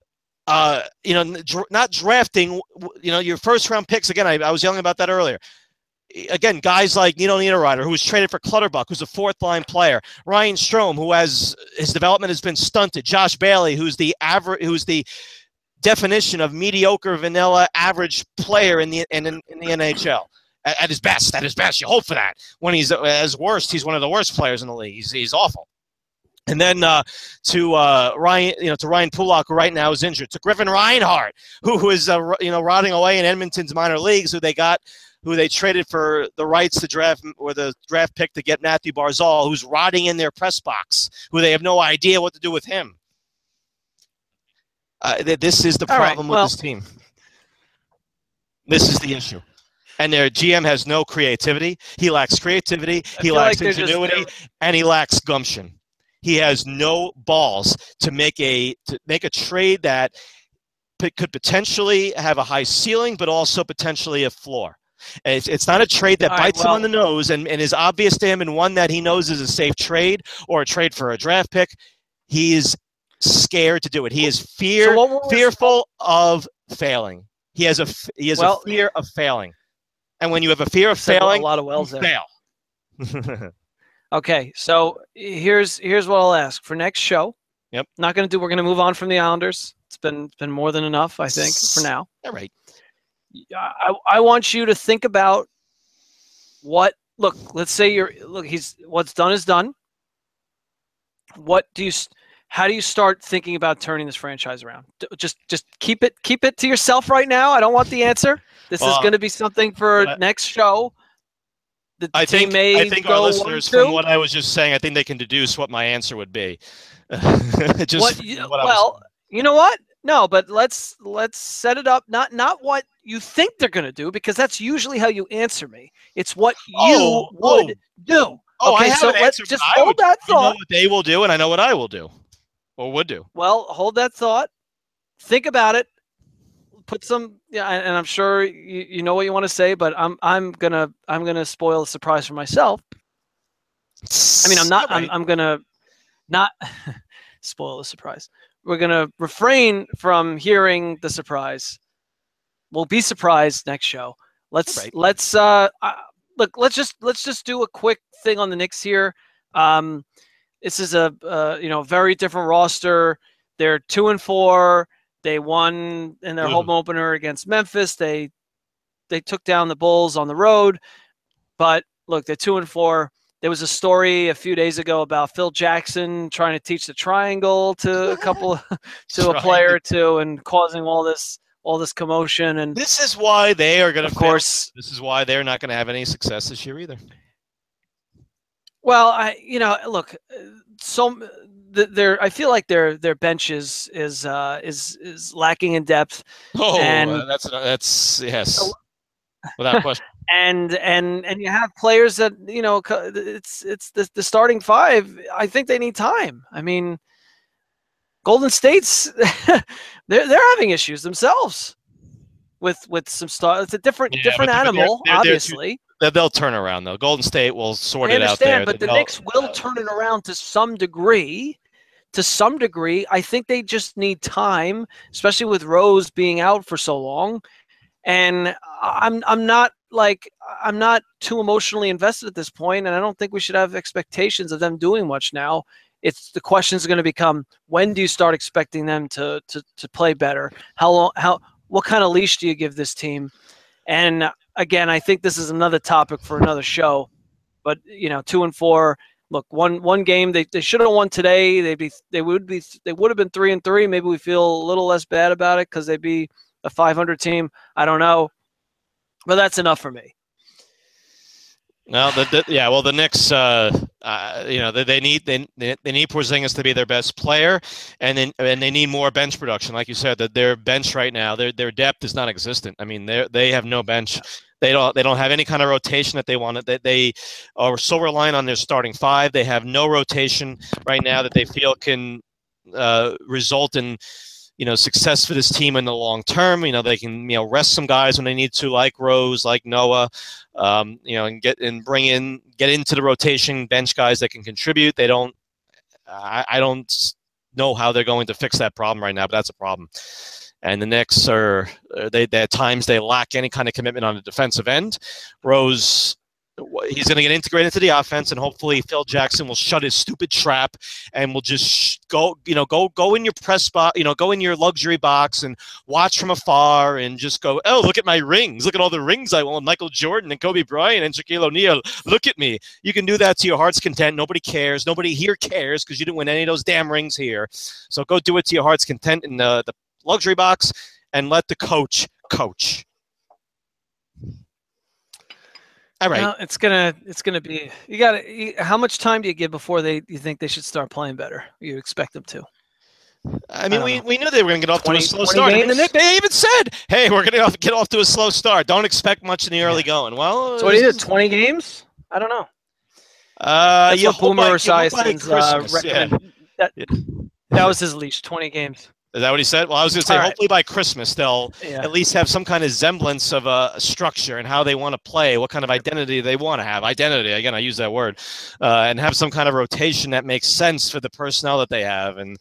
Uh, you know, dr- not drafting, you know, your first round picks. Again, I, I was yelling about that earlier. Again, guys like Nino Niederreiter, who was traded for Clutterbuck, who's a fourth line player. Ryan Strome, who has his development has been stunted. Josh Bailey, who's the average, who's the definition of mediocre, vanilla, average player in the in, in, in the N H L. At, at his best, at his best, you hope for that. When he's at his worst, he's one of the worst players in the league. He's he's awful. And then uh, to uh, Ryan, you know, to Ryan Pulock, who right now is injured. To Griffin Reinhart, who who is uh, you know rotting away in Edmonton's minor leagues, who they got, who they traded for the rights to draft or the draft pick to get Matthew Barzal, who's rotting in their press box, who they have no idea what to do with him. Uh, th- this is the problem right, well, with this team. This is the issue. And their G M has no creativity. He lacks creativity. He lacks like ingenuity, just, and he lacks gumption. He has no balls to make a to make a trade that p- could potentially have a high ceiling, but also potentially a floor. And it's, it's not a trade that All bites right, well, him on the nose and, and is obvious to him and one that he knows is a safe trade or a trade for a draft pick. He's scared to do it. He is fear So what was- fearful of failing. He has a he has Well- a fear of failing. And when you have a fear of Said failing, a lot of you wells there. fail. Okay, so here's here's what I'll ask for next show. Yep. Not gonna do. We're gonna move on from the Islanders. It's been it's been more than enough, I think, for now. All right. I I want you to think about what. Look, let's say you're look. He's what's done is done. What do you? How do you start thinking about turning this franchise around? D- Just just keep it keep it to yourself right now. I don't want the answer. This is Well, going to be something for but I- next show. The I team think may I think go our one, listeners, two. from what I was just saying, I think they can deduce what my answer would be. just What, from you, what I was well, you know what? No, but let's let's set it up. Not not what you think they're going to do, because that's usually how you answer me. It's what you Oh, would oh. do. Oh, okay, I have so an let's answer, but just I hold would- that I know thought. what they will do, and I know what I will do, or would do. Well, hold that thought. Think about it. Put some, yeah, and, and I'm sure you, you know what you want to say, but I'm I'm gonna I'm gonna spoil the surprise for myself. I mean, I'm not. All right. I'm, I'm gonna not spoil the surprise. We're gonna refrain from hearing the surprise. We'll be surprised next show. Let's Right. let's uh, uh look. Let's just let's just do a quick thing on the Knicks here. Um, this is a uh, you know very different roster. They're two and four. They won in their Mhm. home opener against Memphis. They they took down the Bulls on the road. But look, they're two and four. There was a story a few days ago about Phil Jackson trying to teach the triangle to a couple to a Trying player to- or two and causing all this all this commotion. And This is why they are going of to. course, This is why they're not going to have any success this year either. well, I you know look, uh, so th- their I feel like their their bench is is uh, is is lacking in depth. Oh, And- uh, that's that's yes, without question. and and and you have players that you know co- it's it's the, the starting five. I think they need time. I mean, Golden State's they're they're having issues themselves with with some stuff. It's a different Yeah, different but they're- animal, they're- they're too- obviously. They- They'll turn around though. Golden State will sort I it out there. understand, but the They'll- Knicks will turn it around to some degree. To some degree, I think they just need time, especially with Rose being out for so long. And I'm I'm not like I'm not too emotionally invested at this point, and I don't think we should have expectations of them doing much now. It's the questions are going to become: when do you start expecting them to to to play better? How long? How what kind of leash do you give this team? And again, I think this is another topic for another show. But you know, two and four. Look, one one game they, they should have won today. They'd be they would be they would have been three and three. Maybe we feel a little less bad about it because they'd be a five hundred team. I don't know, but that's enough for me. No, the, the, yeah. Well, the Knicks, uh, uh, you know, they, they need they, they need Porzingis to be their best player, and then and they need more bench production, like you said. That their bench right now, their their depth is non-existent. I mean, they they have no bench. They don't they don't have any kind of rotation that they want. That they are so reliant on their starting five. They have no rotation right now that they feel can uh, result in, you know, success for this team in the long term. You know, they can, you know, rest some guys when they need to, like Rose, like Noah, um, you know, and get and bring in, get into the rotation, bench guys that can contribute. They don't, I, I don't know how they're going to fix that problem right now, but that's a problem. And the Knicks are, they, they at times they lack any kind of commitment on the defensive end. Rose, he's going to get integrated into the offense, and hopefully Phil Jackson will shut his stupid trap and will just go, you know, go go in your press spot, you know, go in your luxury box and watch from afar and just go, oh, look at my rings. Look at all the rings I won. Michael Jordan and Kobe Bryant and Shaquille O'Neal. Look at me. You can do that to your heart's content. Nobody cares. Nobody here cares because you didn't win any of those damn rings here. So go do it to your heart's content in the, the luxury box and let the coach coach. All right. Well, it's gonna it's gonna be you got to. How much time do you give before they you think they should start playing better? You expect them to? I mean, I we, don't know. we knew they were going to get off twenty, to a slow twenty start. games? And they even said, hey, we're going to get off to a slow start. Don't expect much in the early going. Well, So what is it? Twenty games? I don't know. Uh, That's you what hope by- Boomer you hope by Esiason's uh, Christmas, yeah. recommend. That, that was his leash. Twenty games. Is that what he said? Well, I was going to say, All right. hopefully by Christmas they'll Yeah. at least have some kind of semblance of a structure and how they want to play, what kind of identity they want to have. Identity, again, I use that word, uh, and have some kind of rotation that makes sense for the personnel that they have. And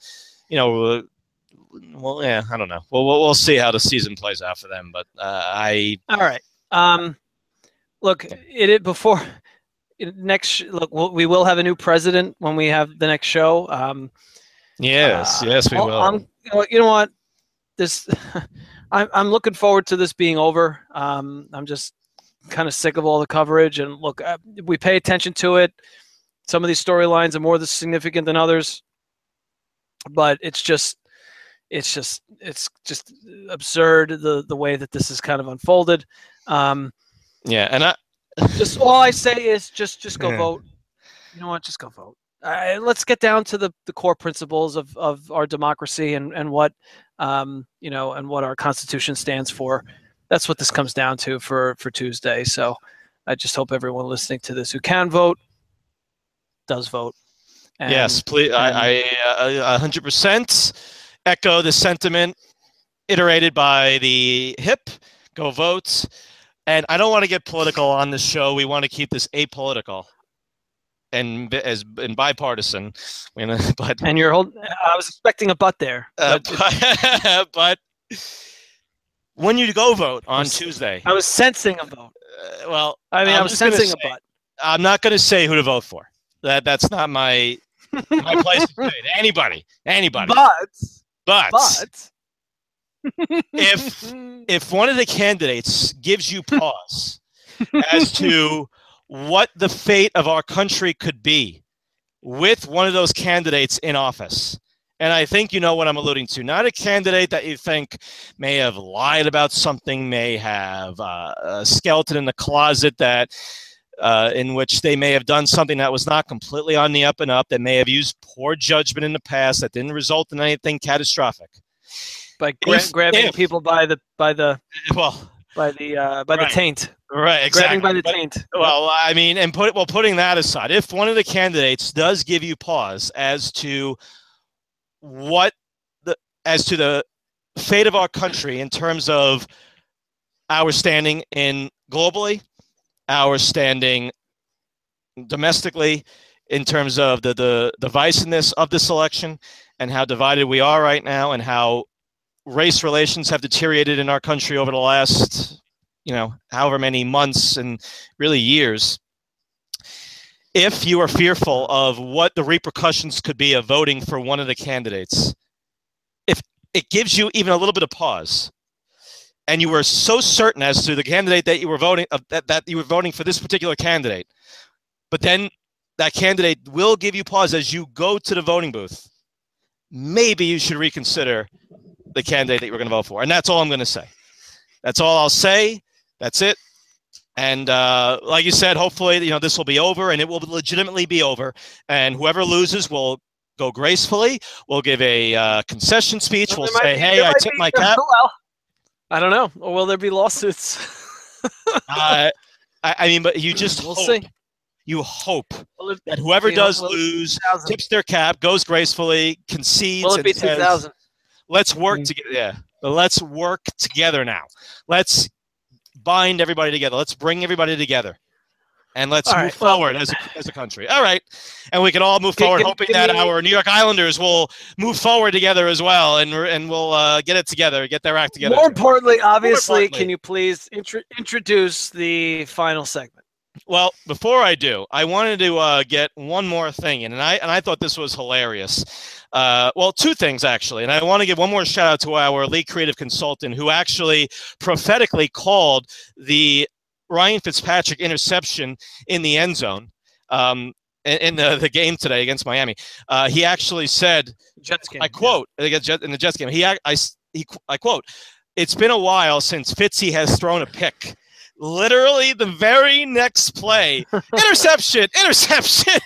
you know, well, yeah, I don't know. Well, we'll we'll see how the season plays out for them. But uh, I all right. Um, look, it, it before it, next. Look, we'll, we will have a new president when we have the next show. Um, yes, uh, yes, we will. I'm, you know, you know what? This, I'm I'm looking forward to this being over. Um, I'm just kind of sick of all the coverage. And look, uh, we pay attention to it. Some of these storylines are more significant than others, but it's just. It's just it's just absurd the the way that this is kind of unfolded. Um, yeah, and I just all I say is just just go yeah. vote. You know what? Just go vote. Uh, let's get down to the, the core principles of, of our democracy and and what um, you know and what our Constitution stands for. That's what this comes down to for for Tuesday. So I just hope everyone listening to this who can vote does vote. And, yes, please. And, I I a hundred percent. Echo the sentiment iterated by the H I P. Go vote. And I don't want to get political on this show. We want to keep this apolitical and as and bipartisan. You know, but and you're holding. I was expecting a butt there. But, uh, but, but when you go vote on I was, Tuesday, I was sensing a vote. Uh, well, I mean, I'm I was sensing say, a butt. I'm not going to say who to vote for. That that's not my my place to say to anybody. Anybody. But. But, but if if one of the candidates gives you pause as to what the fate of our country could be with one of those candidates in office, and I think you know what I'm alluding to, not a candidate that you think may have lied about something, may have uh, a skeleton in the closet that uh, in which they may have done something that was not completely on the up and up, that may have used poor judgment in the past that didn't result in anything catastrophic. By gra- if, grabbing if, people by the by the well by the uh, by right. the taint, right? Exactly. Grabbing by the but, taint. Well, I mean, and put well, putting that aside, if one of the candidates does give you pause as to what the as to the fate of our country in terms of our standing in globally, our standing domestically, in terms of the the divisiveness of this election and how divided we are right now, and how race relations have deteriorated in our country over the last, you know, however many months and really years. If you are fearful of what the repercussions could be of voting for one of the candidates, if it gives you even a little bit of pause, and you were so certain as to the candidate that you were voting uh, that, that you were voting for this particular candidate, but then that candidate will give you pause as you go to the voting booth, maybe you should reconsider the candidate that you were going to vote for. And that's all I'm going to say. That's all I'll say. That's it. And uh, like you said, hopefully, you know, this will be over, and it will legitimately be over. And whoever loses will go gracefully. We'll give a uh, concession speech. Well, we'll say, be, hey, I tip my cap. Well, I don't know. Or will there be lawsuits? uh, I, I mean, but you just we'll hope. see. You hope that whoever does lose tips their cap, goes gracefully, concedes. Will it be two thousand? Let's work together. Yeah, but let's work together now. Let's bind everybody together. Let's bring everybody together, and let's all move right, forward well, as a, as a country. All right, and we can all move forward, give, hoping give that me, our New York Islanders will move forward together as well, and and we'll uh, get it together, get their act together. More importantly, obviously, More importantly, can you please intro- introduce the final segment? Well, before I do, I wanted to uh, get one more thing in, and I and I thought this was hilarious. Uh, well, two things, actually, and I want to give one more shout-out to our lead creative consultant who actually prophetically called the Ryan Fitzpatrick interception in the end zone um, in, in the, the game today against Miami. Uh, he actually said, Jets game, I quote, yeah. in the Jets game, he, I, I, he, I quote, "It's been a while since Fitzy has thrown a pick." Literally the very next play, interception, interception.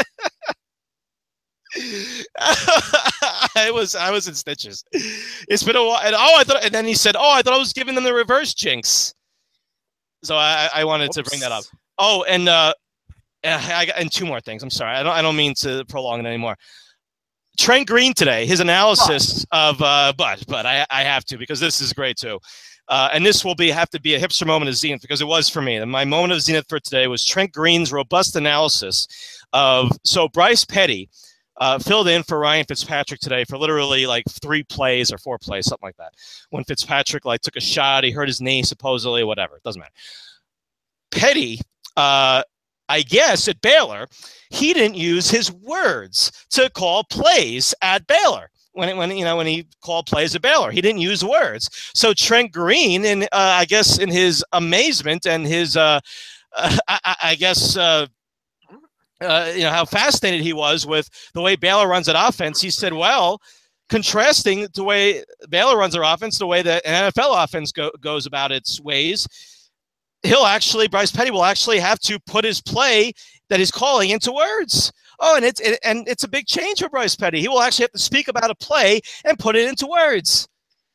I was I was in stitches. It's been a while, and oh, I thought, and then he said, "Oh, I thought I was giving them the reverse jinx." So I, I wanted Oops. to bring that up. Oh, and uh, I and two more things. I'm sorry, I don't I don't mean to prolong it anymore. Trent Green today, his analysis but. of uh, but but I I have to because this is great too. Uh, and this will be have to be a hipster moment of zenith because it was for me. And my moment of zenith for today was Trent Green's robust analysis of so Bryce Petty uh, filled in for Ryan Fitzpatrick today for literally like three plays or four plays, something like that. When Fitzpatrick like took a shot, he hurt his knee supposedly, whatever. It doesn't matter. Petty, uh, I guess at Baylor, he didn't use his words to call plays at Baylor. When, it, when you know when he called plays at Baylor, he didn't use words. So Trent Green, in uh, I guess in his amazement and his, uh, uh, I, I guess, uh, uh, you know how fascinated he was with the way Baylor runs an offense, he said, "Well, contrasting the way Baylor runs their offense, the way that an N F L offense go, goes about its ways, he'll actually Bryce Petty will actually have to put his play that he's calling into words." Oh, and it's it, and it's a big change for Bryce Petty. He will actually have to speak about a play and put it into words.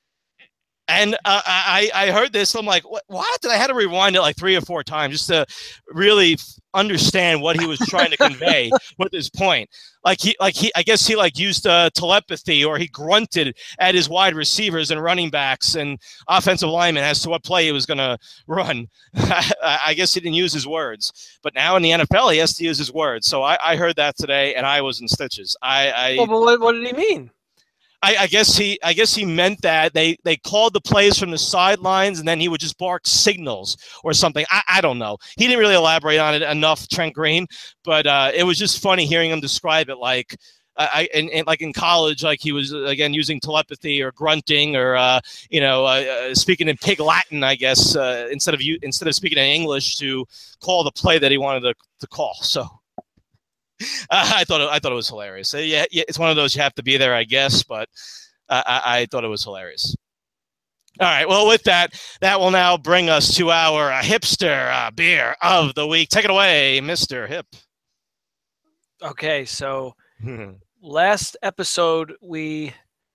And uh, I I heard this. I'm like, what? What? And I had to rewind it like three or four times just to really understand what he was trying to convey with his point. Like he like he I guess he like used uh, telepathy, or he grunted at his wide receivers and running backs and offensive linemen as to what play he was going to run. I guess he didn't use his words, but now in the N F L he has to use his words. So I, I heard that today, and I was in stitches. I, I well, but what, what did he mean? I, I guess he I guess he meant that they, they called the plays from the sidelines, and then he would just bark signals or something. I, I don't know. He didn't really elaborate on it enough, Trent Green, but uh, it was just funny hearing him describe it like I and, and like in college, like he was again using telepathy or grunting or uh, you know uh, uh, speaking in pig Latin, I guess, uh, instead of you instead of speaking in English to call the play that he wanted to, to call. So. Uh, I thought it, I thought it was hilarious. Uh, yeah, yeah, it's one of those you have to be there, I guess, but uh, I, I thought it was hilarious. All right, well, with that, that will now bring us to our uh, hipster uh, beer of the week. Take it away, Mister Hip. Okay, so last episode we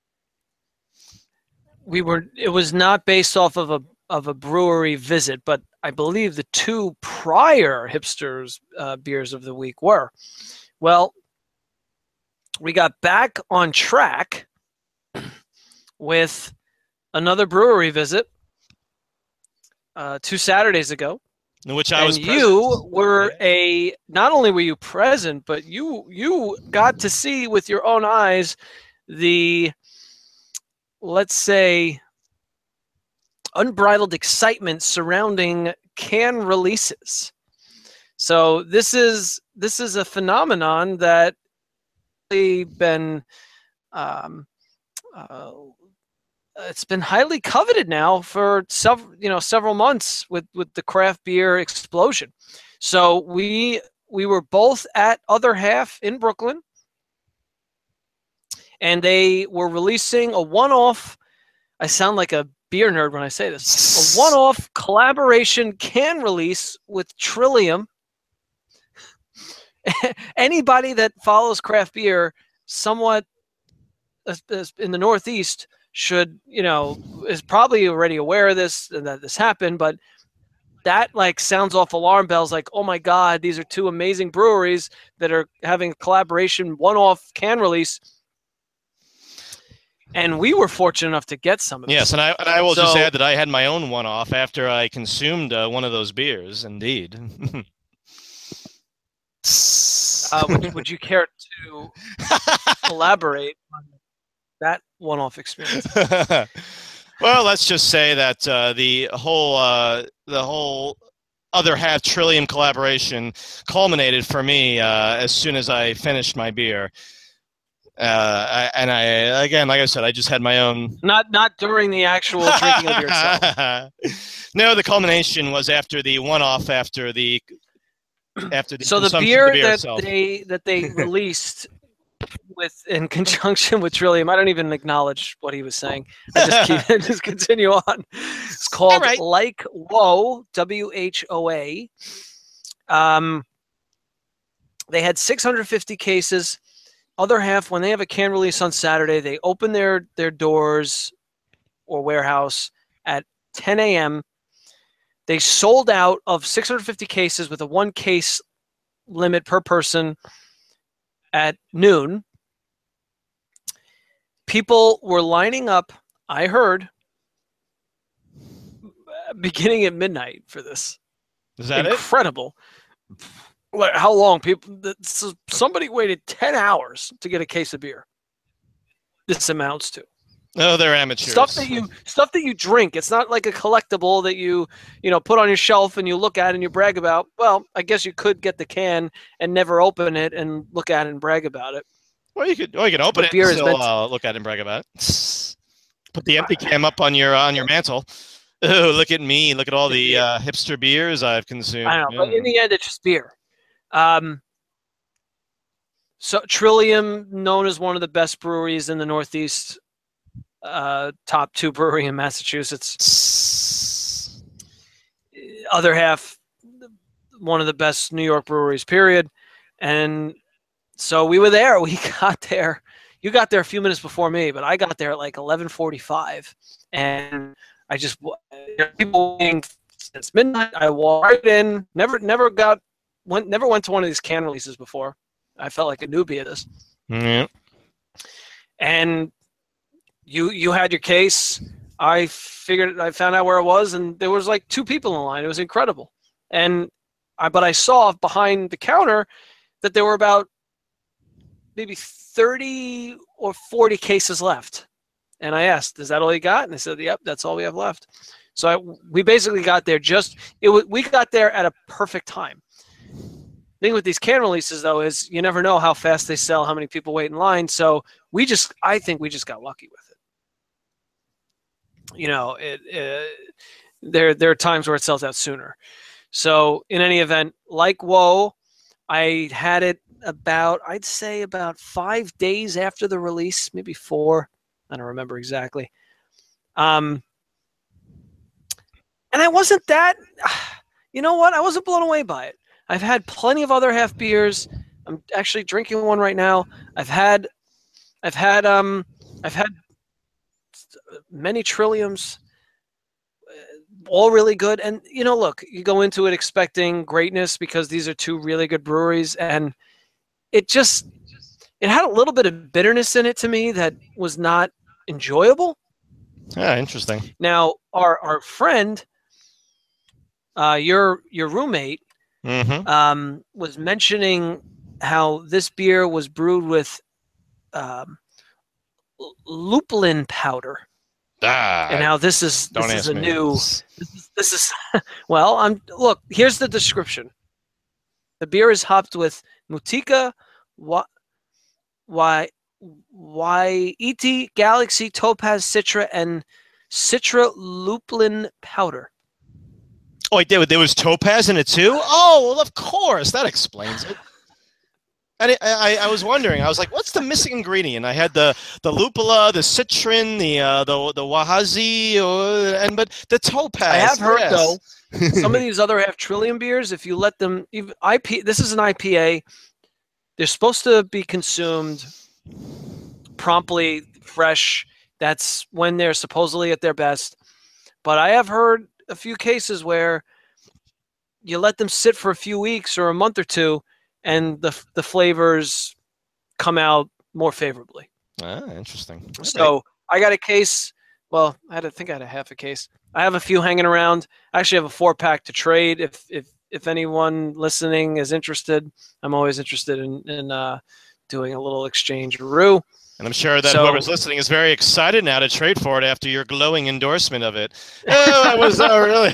we were it was not based off of a of a brewery visit, but I believe the two prior hipsters uh, beers of the week were. Well, we got back on track with another brewery visit uh, two Saturdays ago. In which I and was present. You were a, not only were you present, but you you got to see with your own eyes the, let's say, unbridled excitement surrounding can releases. So this is this is a phenomenon that been um, uh, it's been highly coveted now for several you know several months with, with the craft beer explosion. So we we were both at Other Half in Brooklyn, and they were releasing a one-off. I sound like a beer nerd when I say this. A one-off collaboration can release with Trillium. Anybody that follows craft beer somewhat in the Northeast should, you know, is probably already aware of this and that this happened, but that like sounds off alarm bells like, oh my God, these are two amazing breweries that are having a collaboration one-off can release. And we were fortunate enough to get some of this. Yes, and I, and I will so, just add that I had my own one-off after I consumed uh, one of those beers, indeed. uh, would, would you care to elaborate on that one-off experience? Well, let's just say that uh, the whole uh, the whole Other Half Trillium collaboration culminated for me uh, as soon as I finished my beer. Uh, I, and I, again, like I said, I just had my own. Not not during the actual drinking of yourself. No, the culmination was after the one-off, after the after the. So the beer, the beer that itself. they that they released with in conjunction with Trillium, I don't even acknowledge what he was saying. I just keep just continue on. It's called right. Like Whoa, W H O A. Um, they had six hundred fifty cases. Other Half, when they have a can release on Saturday, they open their, their doors or warehouse at ten a.m. They sold out of six hundred fifty cases with a one case limit per person at noon. People were lining up, I heard, beginning at midnight for this. Is that Incredible. it? Like how long people? Somebody waited ten hours to get a case of beer. This amounts to. Oh, they're amateurs. Stuff that you stuff that you drink. It's not like a collectible that you you know put on your shelf and you look at and you brag about. Well, I guess you could get the can and never open it and look at it and brag about it. Well, you could. Or you can open But it beer and is still meant to- uh, look at it and brag about it. Put the empty can up on your on your mantle. Oh, look at me! Look at all the uh, hipster beers I've consumed. I know, Yeah. but in the end, it's just beer. Um, so Trillium, known as one of the best breweries in the Northeast, uh, top two brewery in Massachusetts. Other half, one of the best New York breweries, period. And so we were there. We got there. You got there a few minutes before me, but I got there at like eleven forty-five, and I just people waiting since midnight. I walked right in. Never, never got went. Never went to one of these can releases before. I felt like a newbie at this. Yeah. And you you had your case. I figured I found out where it was, and there was like two people in line. It was incredible. And I but I saw behind the counter that there were about maybe thirty or forty cases left. And I asked, "Is that all you got?" And they said, "Yep, that's all we have left." So I, we basically got there just it. W- we got there at a perfect time. The thing with these can releases, though, is you never know how fast they sell, how many people wait in line. So we just, I think we just got lucky with it. You know, it, it there there are times where it sells out sooner. So in any event, like Whoa, I had it about, I'd say about five days after the release, maybe four. I don't remember exactly. Um, and I wasn't that, you know what? I wasn't blown away by it. I've had plenty of other half beers. I'm actually drinking one right now. I've had, I've had, um, I've had many Trilliums, all really good. And you know, look, you go into it expecting greatness because these are two really good breweries, and it just, it had a little bit of bitterness in it to me that was not enjoyable. Yeah, interesting. Now, our our friend, uh, your your roommate, Mm-hmm. um, was mentioning how this beer was brewed with um, lupulin powder, Ah, and how this is don't this ask is a me. new. This is, this is well. I'm look. Here's the description. The beer is hopped with Mutica, Wa, Why, Waiiti, Galaxy, Topaz, Citra, and Citra lupulin powder. Oh, wait, there, there was topaz in it too? Oh, well, of course. That explains it. And it, I, I was wondering. I was like, "What's the missing ingredient?" I had the, the lupula, the citron, the uh, the the wahazi, uh, and but the topaz. I have heard yes. though, some of these other half trillium beers, if you let them, even I P, this is an I P A. They're supposed to be consumed promptly, fresh. That's when they're supposedly at their best. But I have heard a few cases where you let them sit for a few weeks or a month or two, and the the flavors come out more favorably. Ah, interesting. Okay. So I got a case. Well, I had, I think I had a half a case. I have a few hanging around. I actually have a four pack to trade. If if if anyone listening is interested, I'm always interested in in uh, doing a little exchange roo. And I'm sure that So- whoever's listening is very excited now to trade for it after your glowing endorsement of it. Oh, I was uh, really.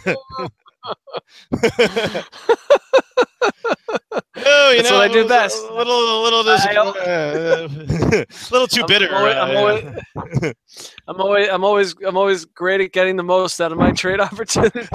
Oh, you That's know, what I do was best. A little, a little, dis- I- uh, a little too I'm bitter. always- uh, I'm always- I'm always, I'm always, I'm always great at getting the most out of my trade opportunities.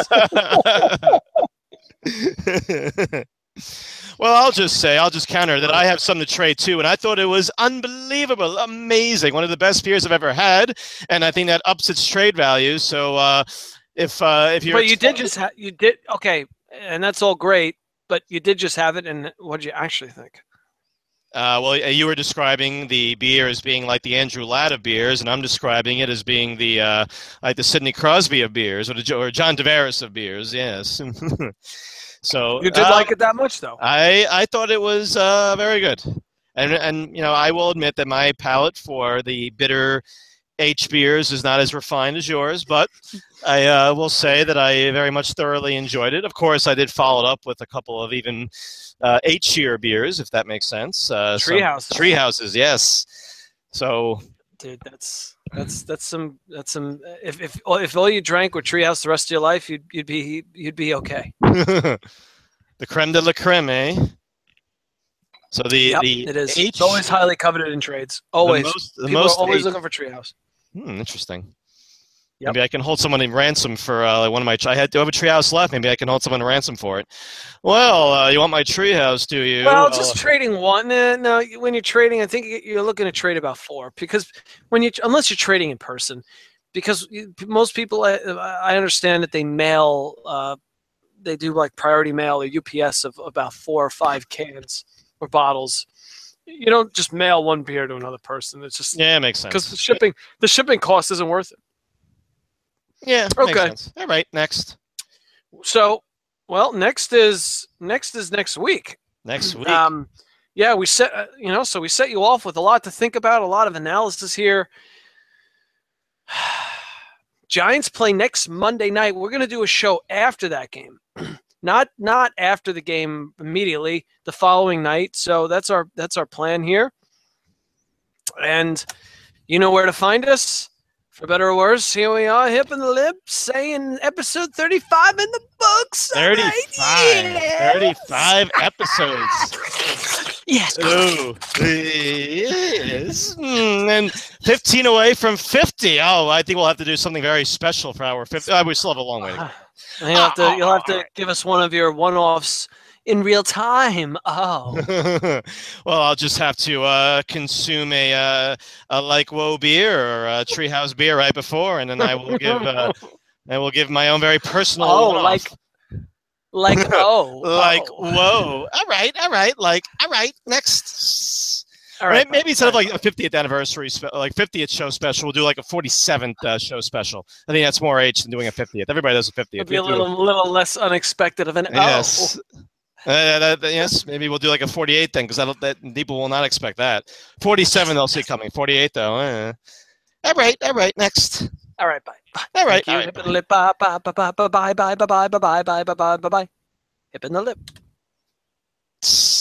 Well, I'll just say, I'll just counter that I have something to trade too, and I thought it was unbelievable, amazing, one of the best beers I've ever had, and I think that ups its trade value. So, uh, if uh, if you're, But you did just have, you did okay, and that's all great. But you did just have it, and what did you actually think? Uh, well, you were describing the beer as being like the Andrew Ladd of beers, and I'm describing it as being the uh, like the Sidney Crosby of beers, or, the, or John Tavares of beers. Yes. So You did uh, like it that much, though. I I thought it was uh, very good, and and you know I will admit that my palate for the bitter H beers is not as refined as yours, but I uh, will say that I very much thoroughly enjoyed it. Of course, I did follow it up with a couple of even uh, H-tier beers, if that makes sense. Uh, Tree houses. Tree houses, yes. So, dude, that's that's that's some that's some. If if if all you drank were Treehouse the rest of your life, you'd you'd be you'd be okay. the creme de la creme, eh? So the Yep, the it is. H, It's always highly coveted in trades. Always, the most, the people most are always H, looking for Treehouse. Hmm, interesting. Yep. Maybe I can hold someone in ransom for uh, one of my. I had to have a treehouse left. Maybe I can hold someone in ransom for it. Well, uh, you want my treehouse, do you? Well, uh, just trading one. Eh, no, when you're trading, I think you're looking to trade about four because when you, unless you're trading in person, because most people, I, I understand that they mail, uh, they do like priority mail or U P S of about four or five cans or bottles. You don't just mail one beer to another person. It's just yeah, it makes sense because the shipping the shipping cost isn't worth it. Yeah. Okay. Makes sense. All right. Next. So, well, next is next is next week. Next week. Um, yeah, we set uh, you know, so we set you off with a lot to think about, a lot of analysis here. Giants play next Monday night. We're going to do a show after that game, not not after the game immediately. The following night. So that's our that's our plan here. And you know where to find us. For better or worse, here we are, hip in the lip, saying episode thirty-five in the books. thirty-five. Right, yes. thirty-five episodes. Yes. Ooh. Yes. Mm, and fifteen away from fifty. Oh, I think we'll have to do something very special for our fifty. Oh, we still have a long way to go. You'll have to, you'll have to give us one of your one-offs in real time. Oh. Well, I'll just have to uh, consume a, uh, a like Woe beer or a Treehouse beer right before, and then I will give uh, I will give my own very personal. Oh, one-off. like like oh, like oh. whoa! All right, all right. Like all right. Next. All right, maybe instead of like a fiftieth anniversary, spe- like fiftieth show special, we'll do like a forty-seventh uh, show special. I think that's more H than doing a fiftieth. Everybody does a fiftieth. It'll be a little, a little less unexpected of an yes. oh. Uh, that, that, yes, maybe we'll do like a forty-eight then, because that people will not expect that. forty-seven they'll see coming. forty-eight though. Uh. All right, all right. Next. All right, bye. Bye. All right, Thank you. all right. Hip in the lip. Bye, bye, bye, bye, bye, bye, bye, bye, bye, bye, bye, bye, bye, bye, bye. Hip in the lip.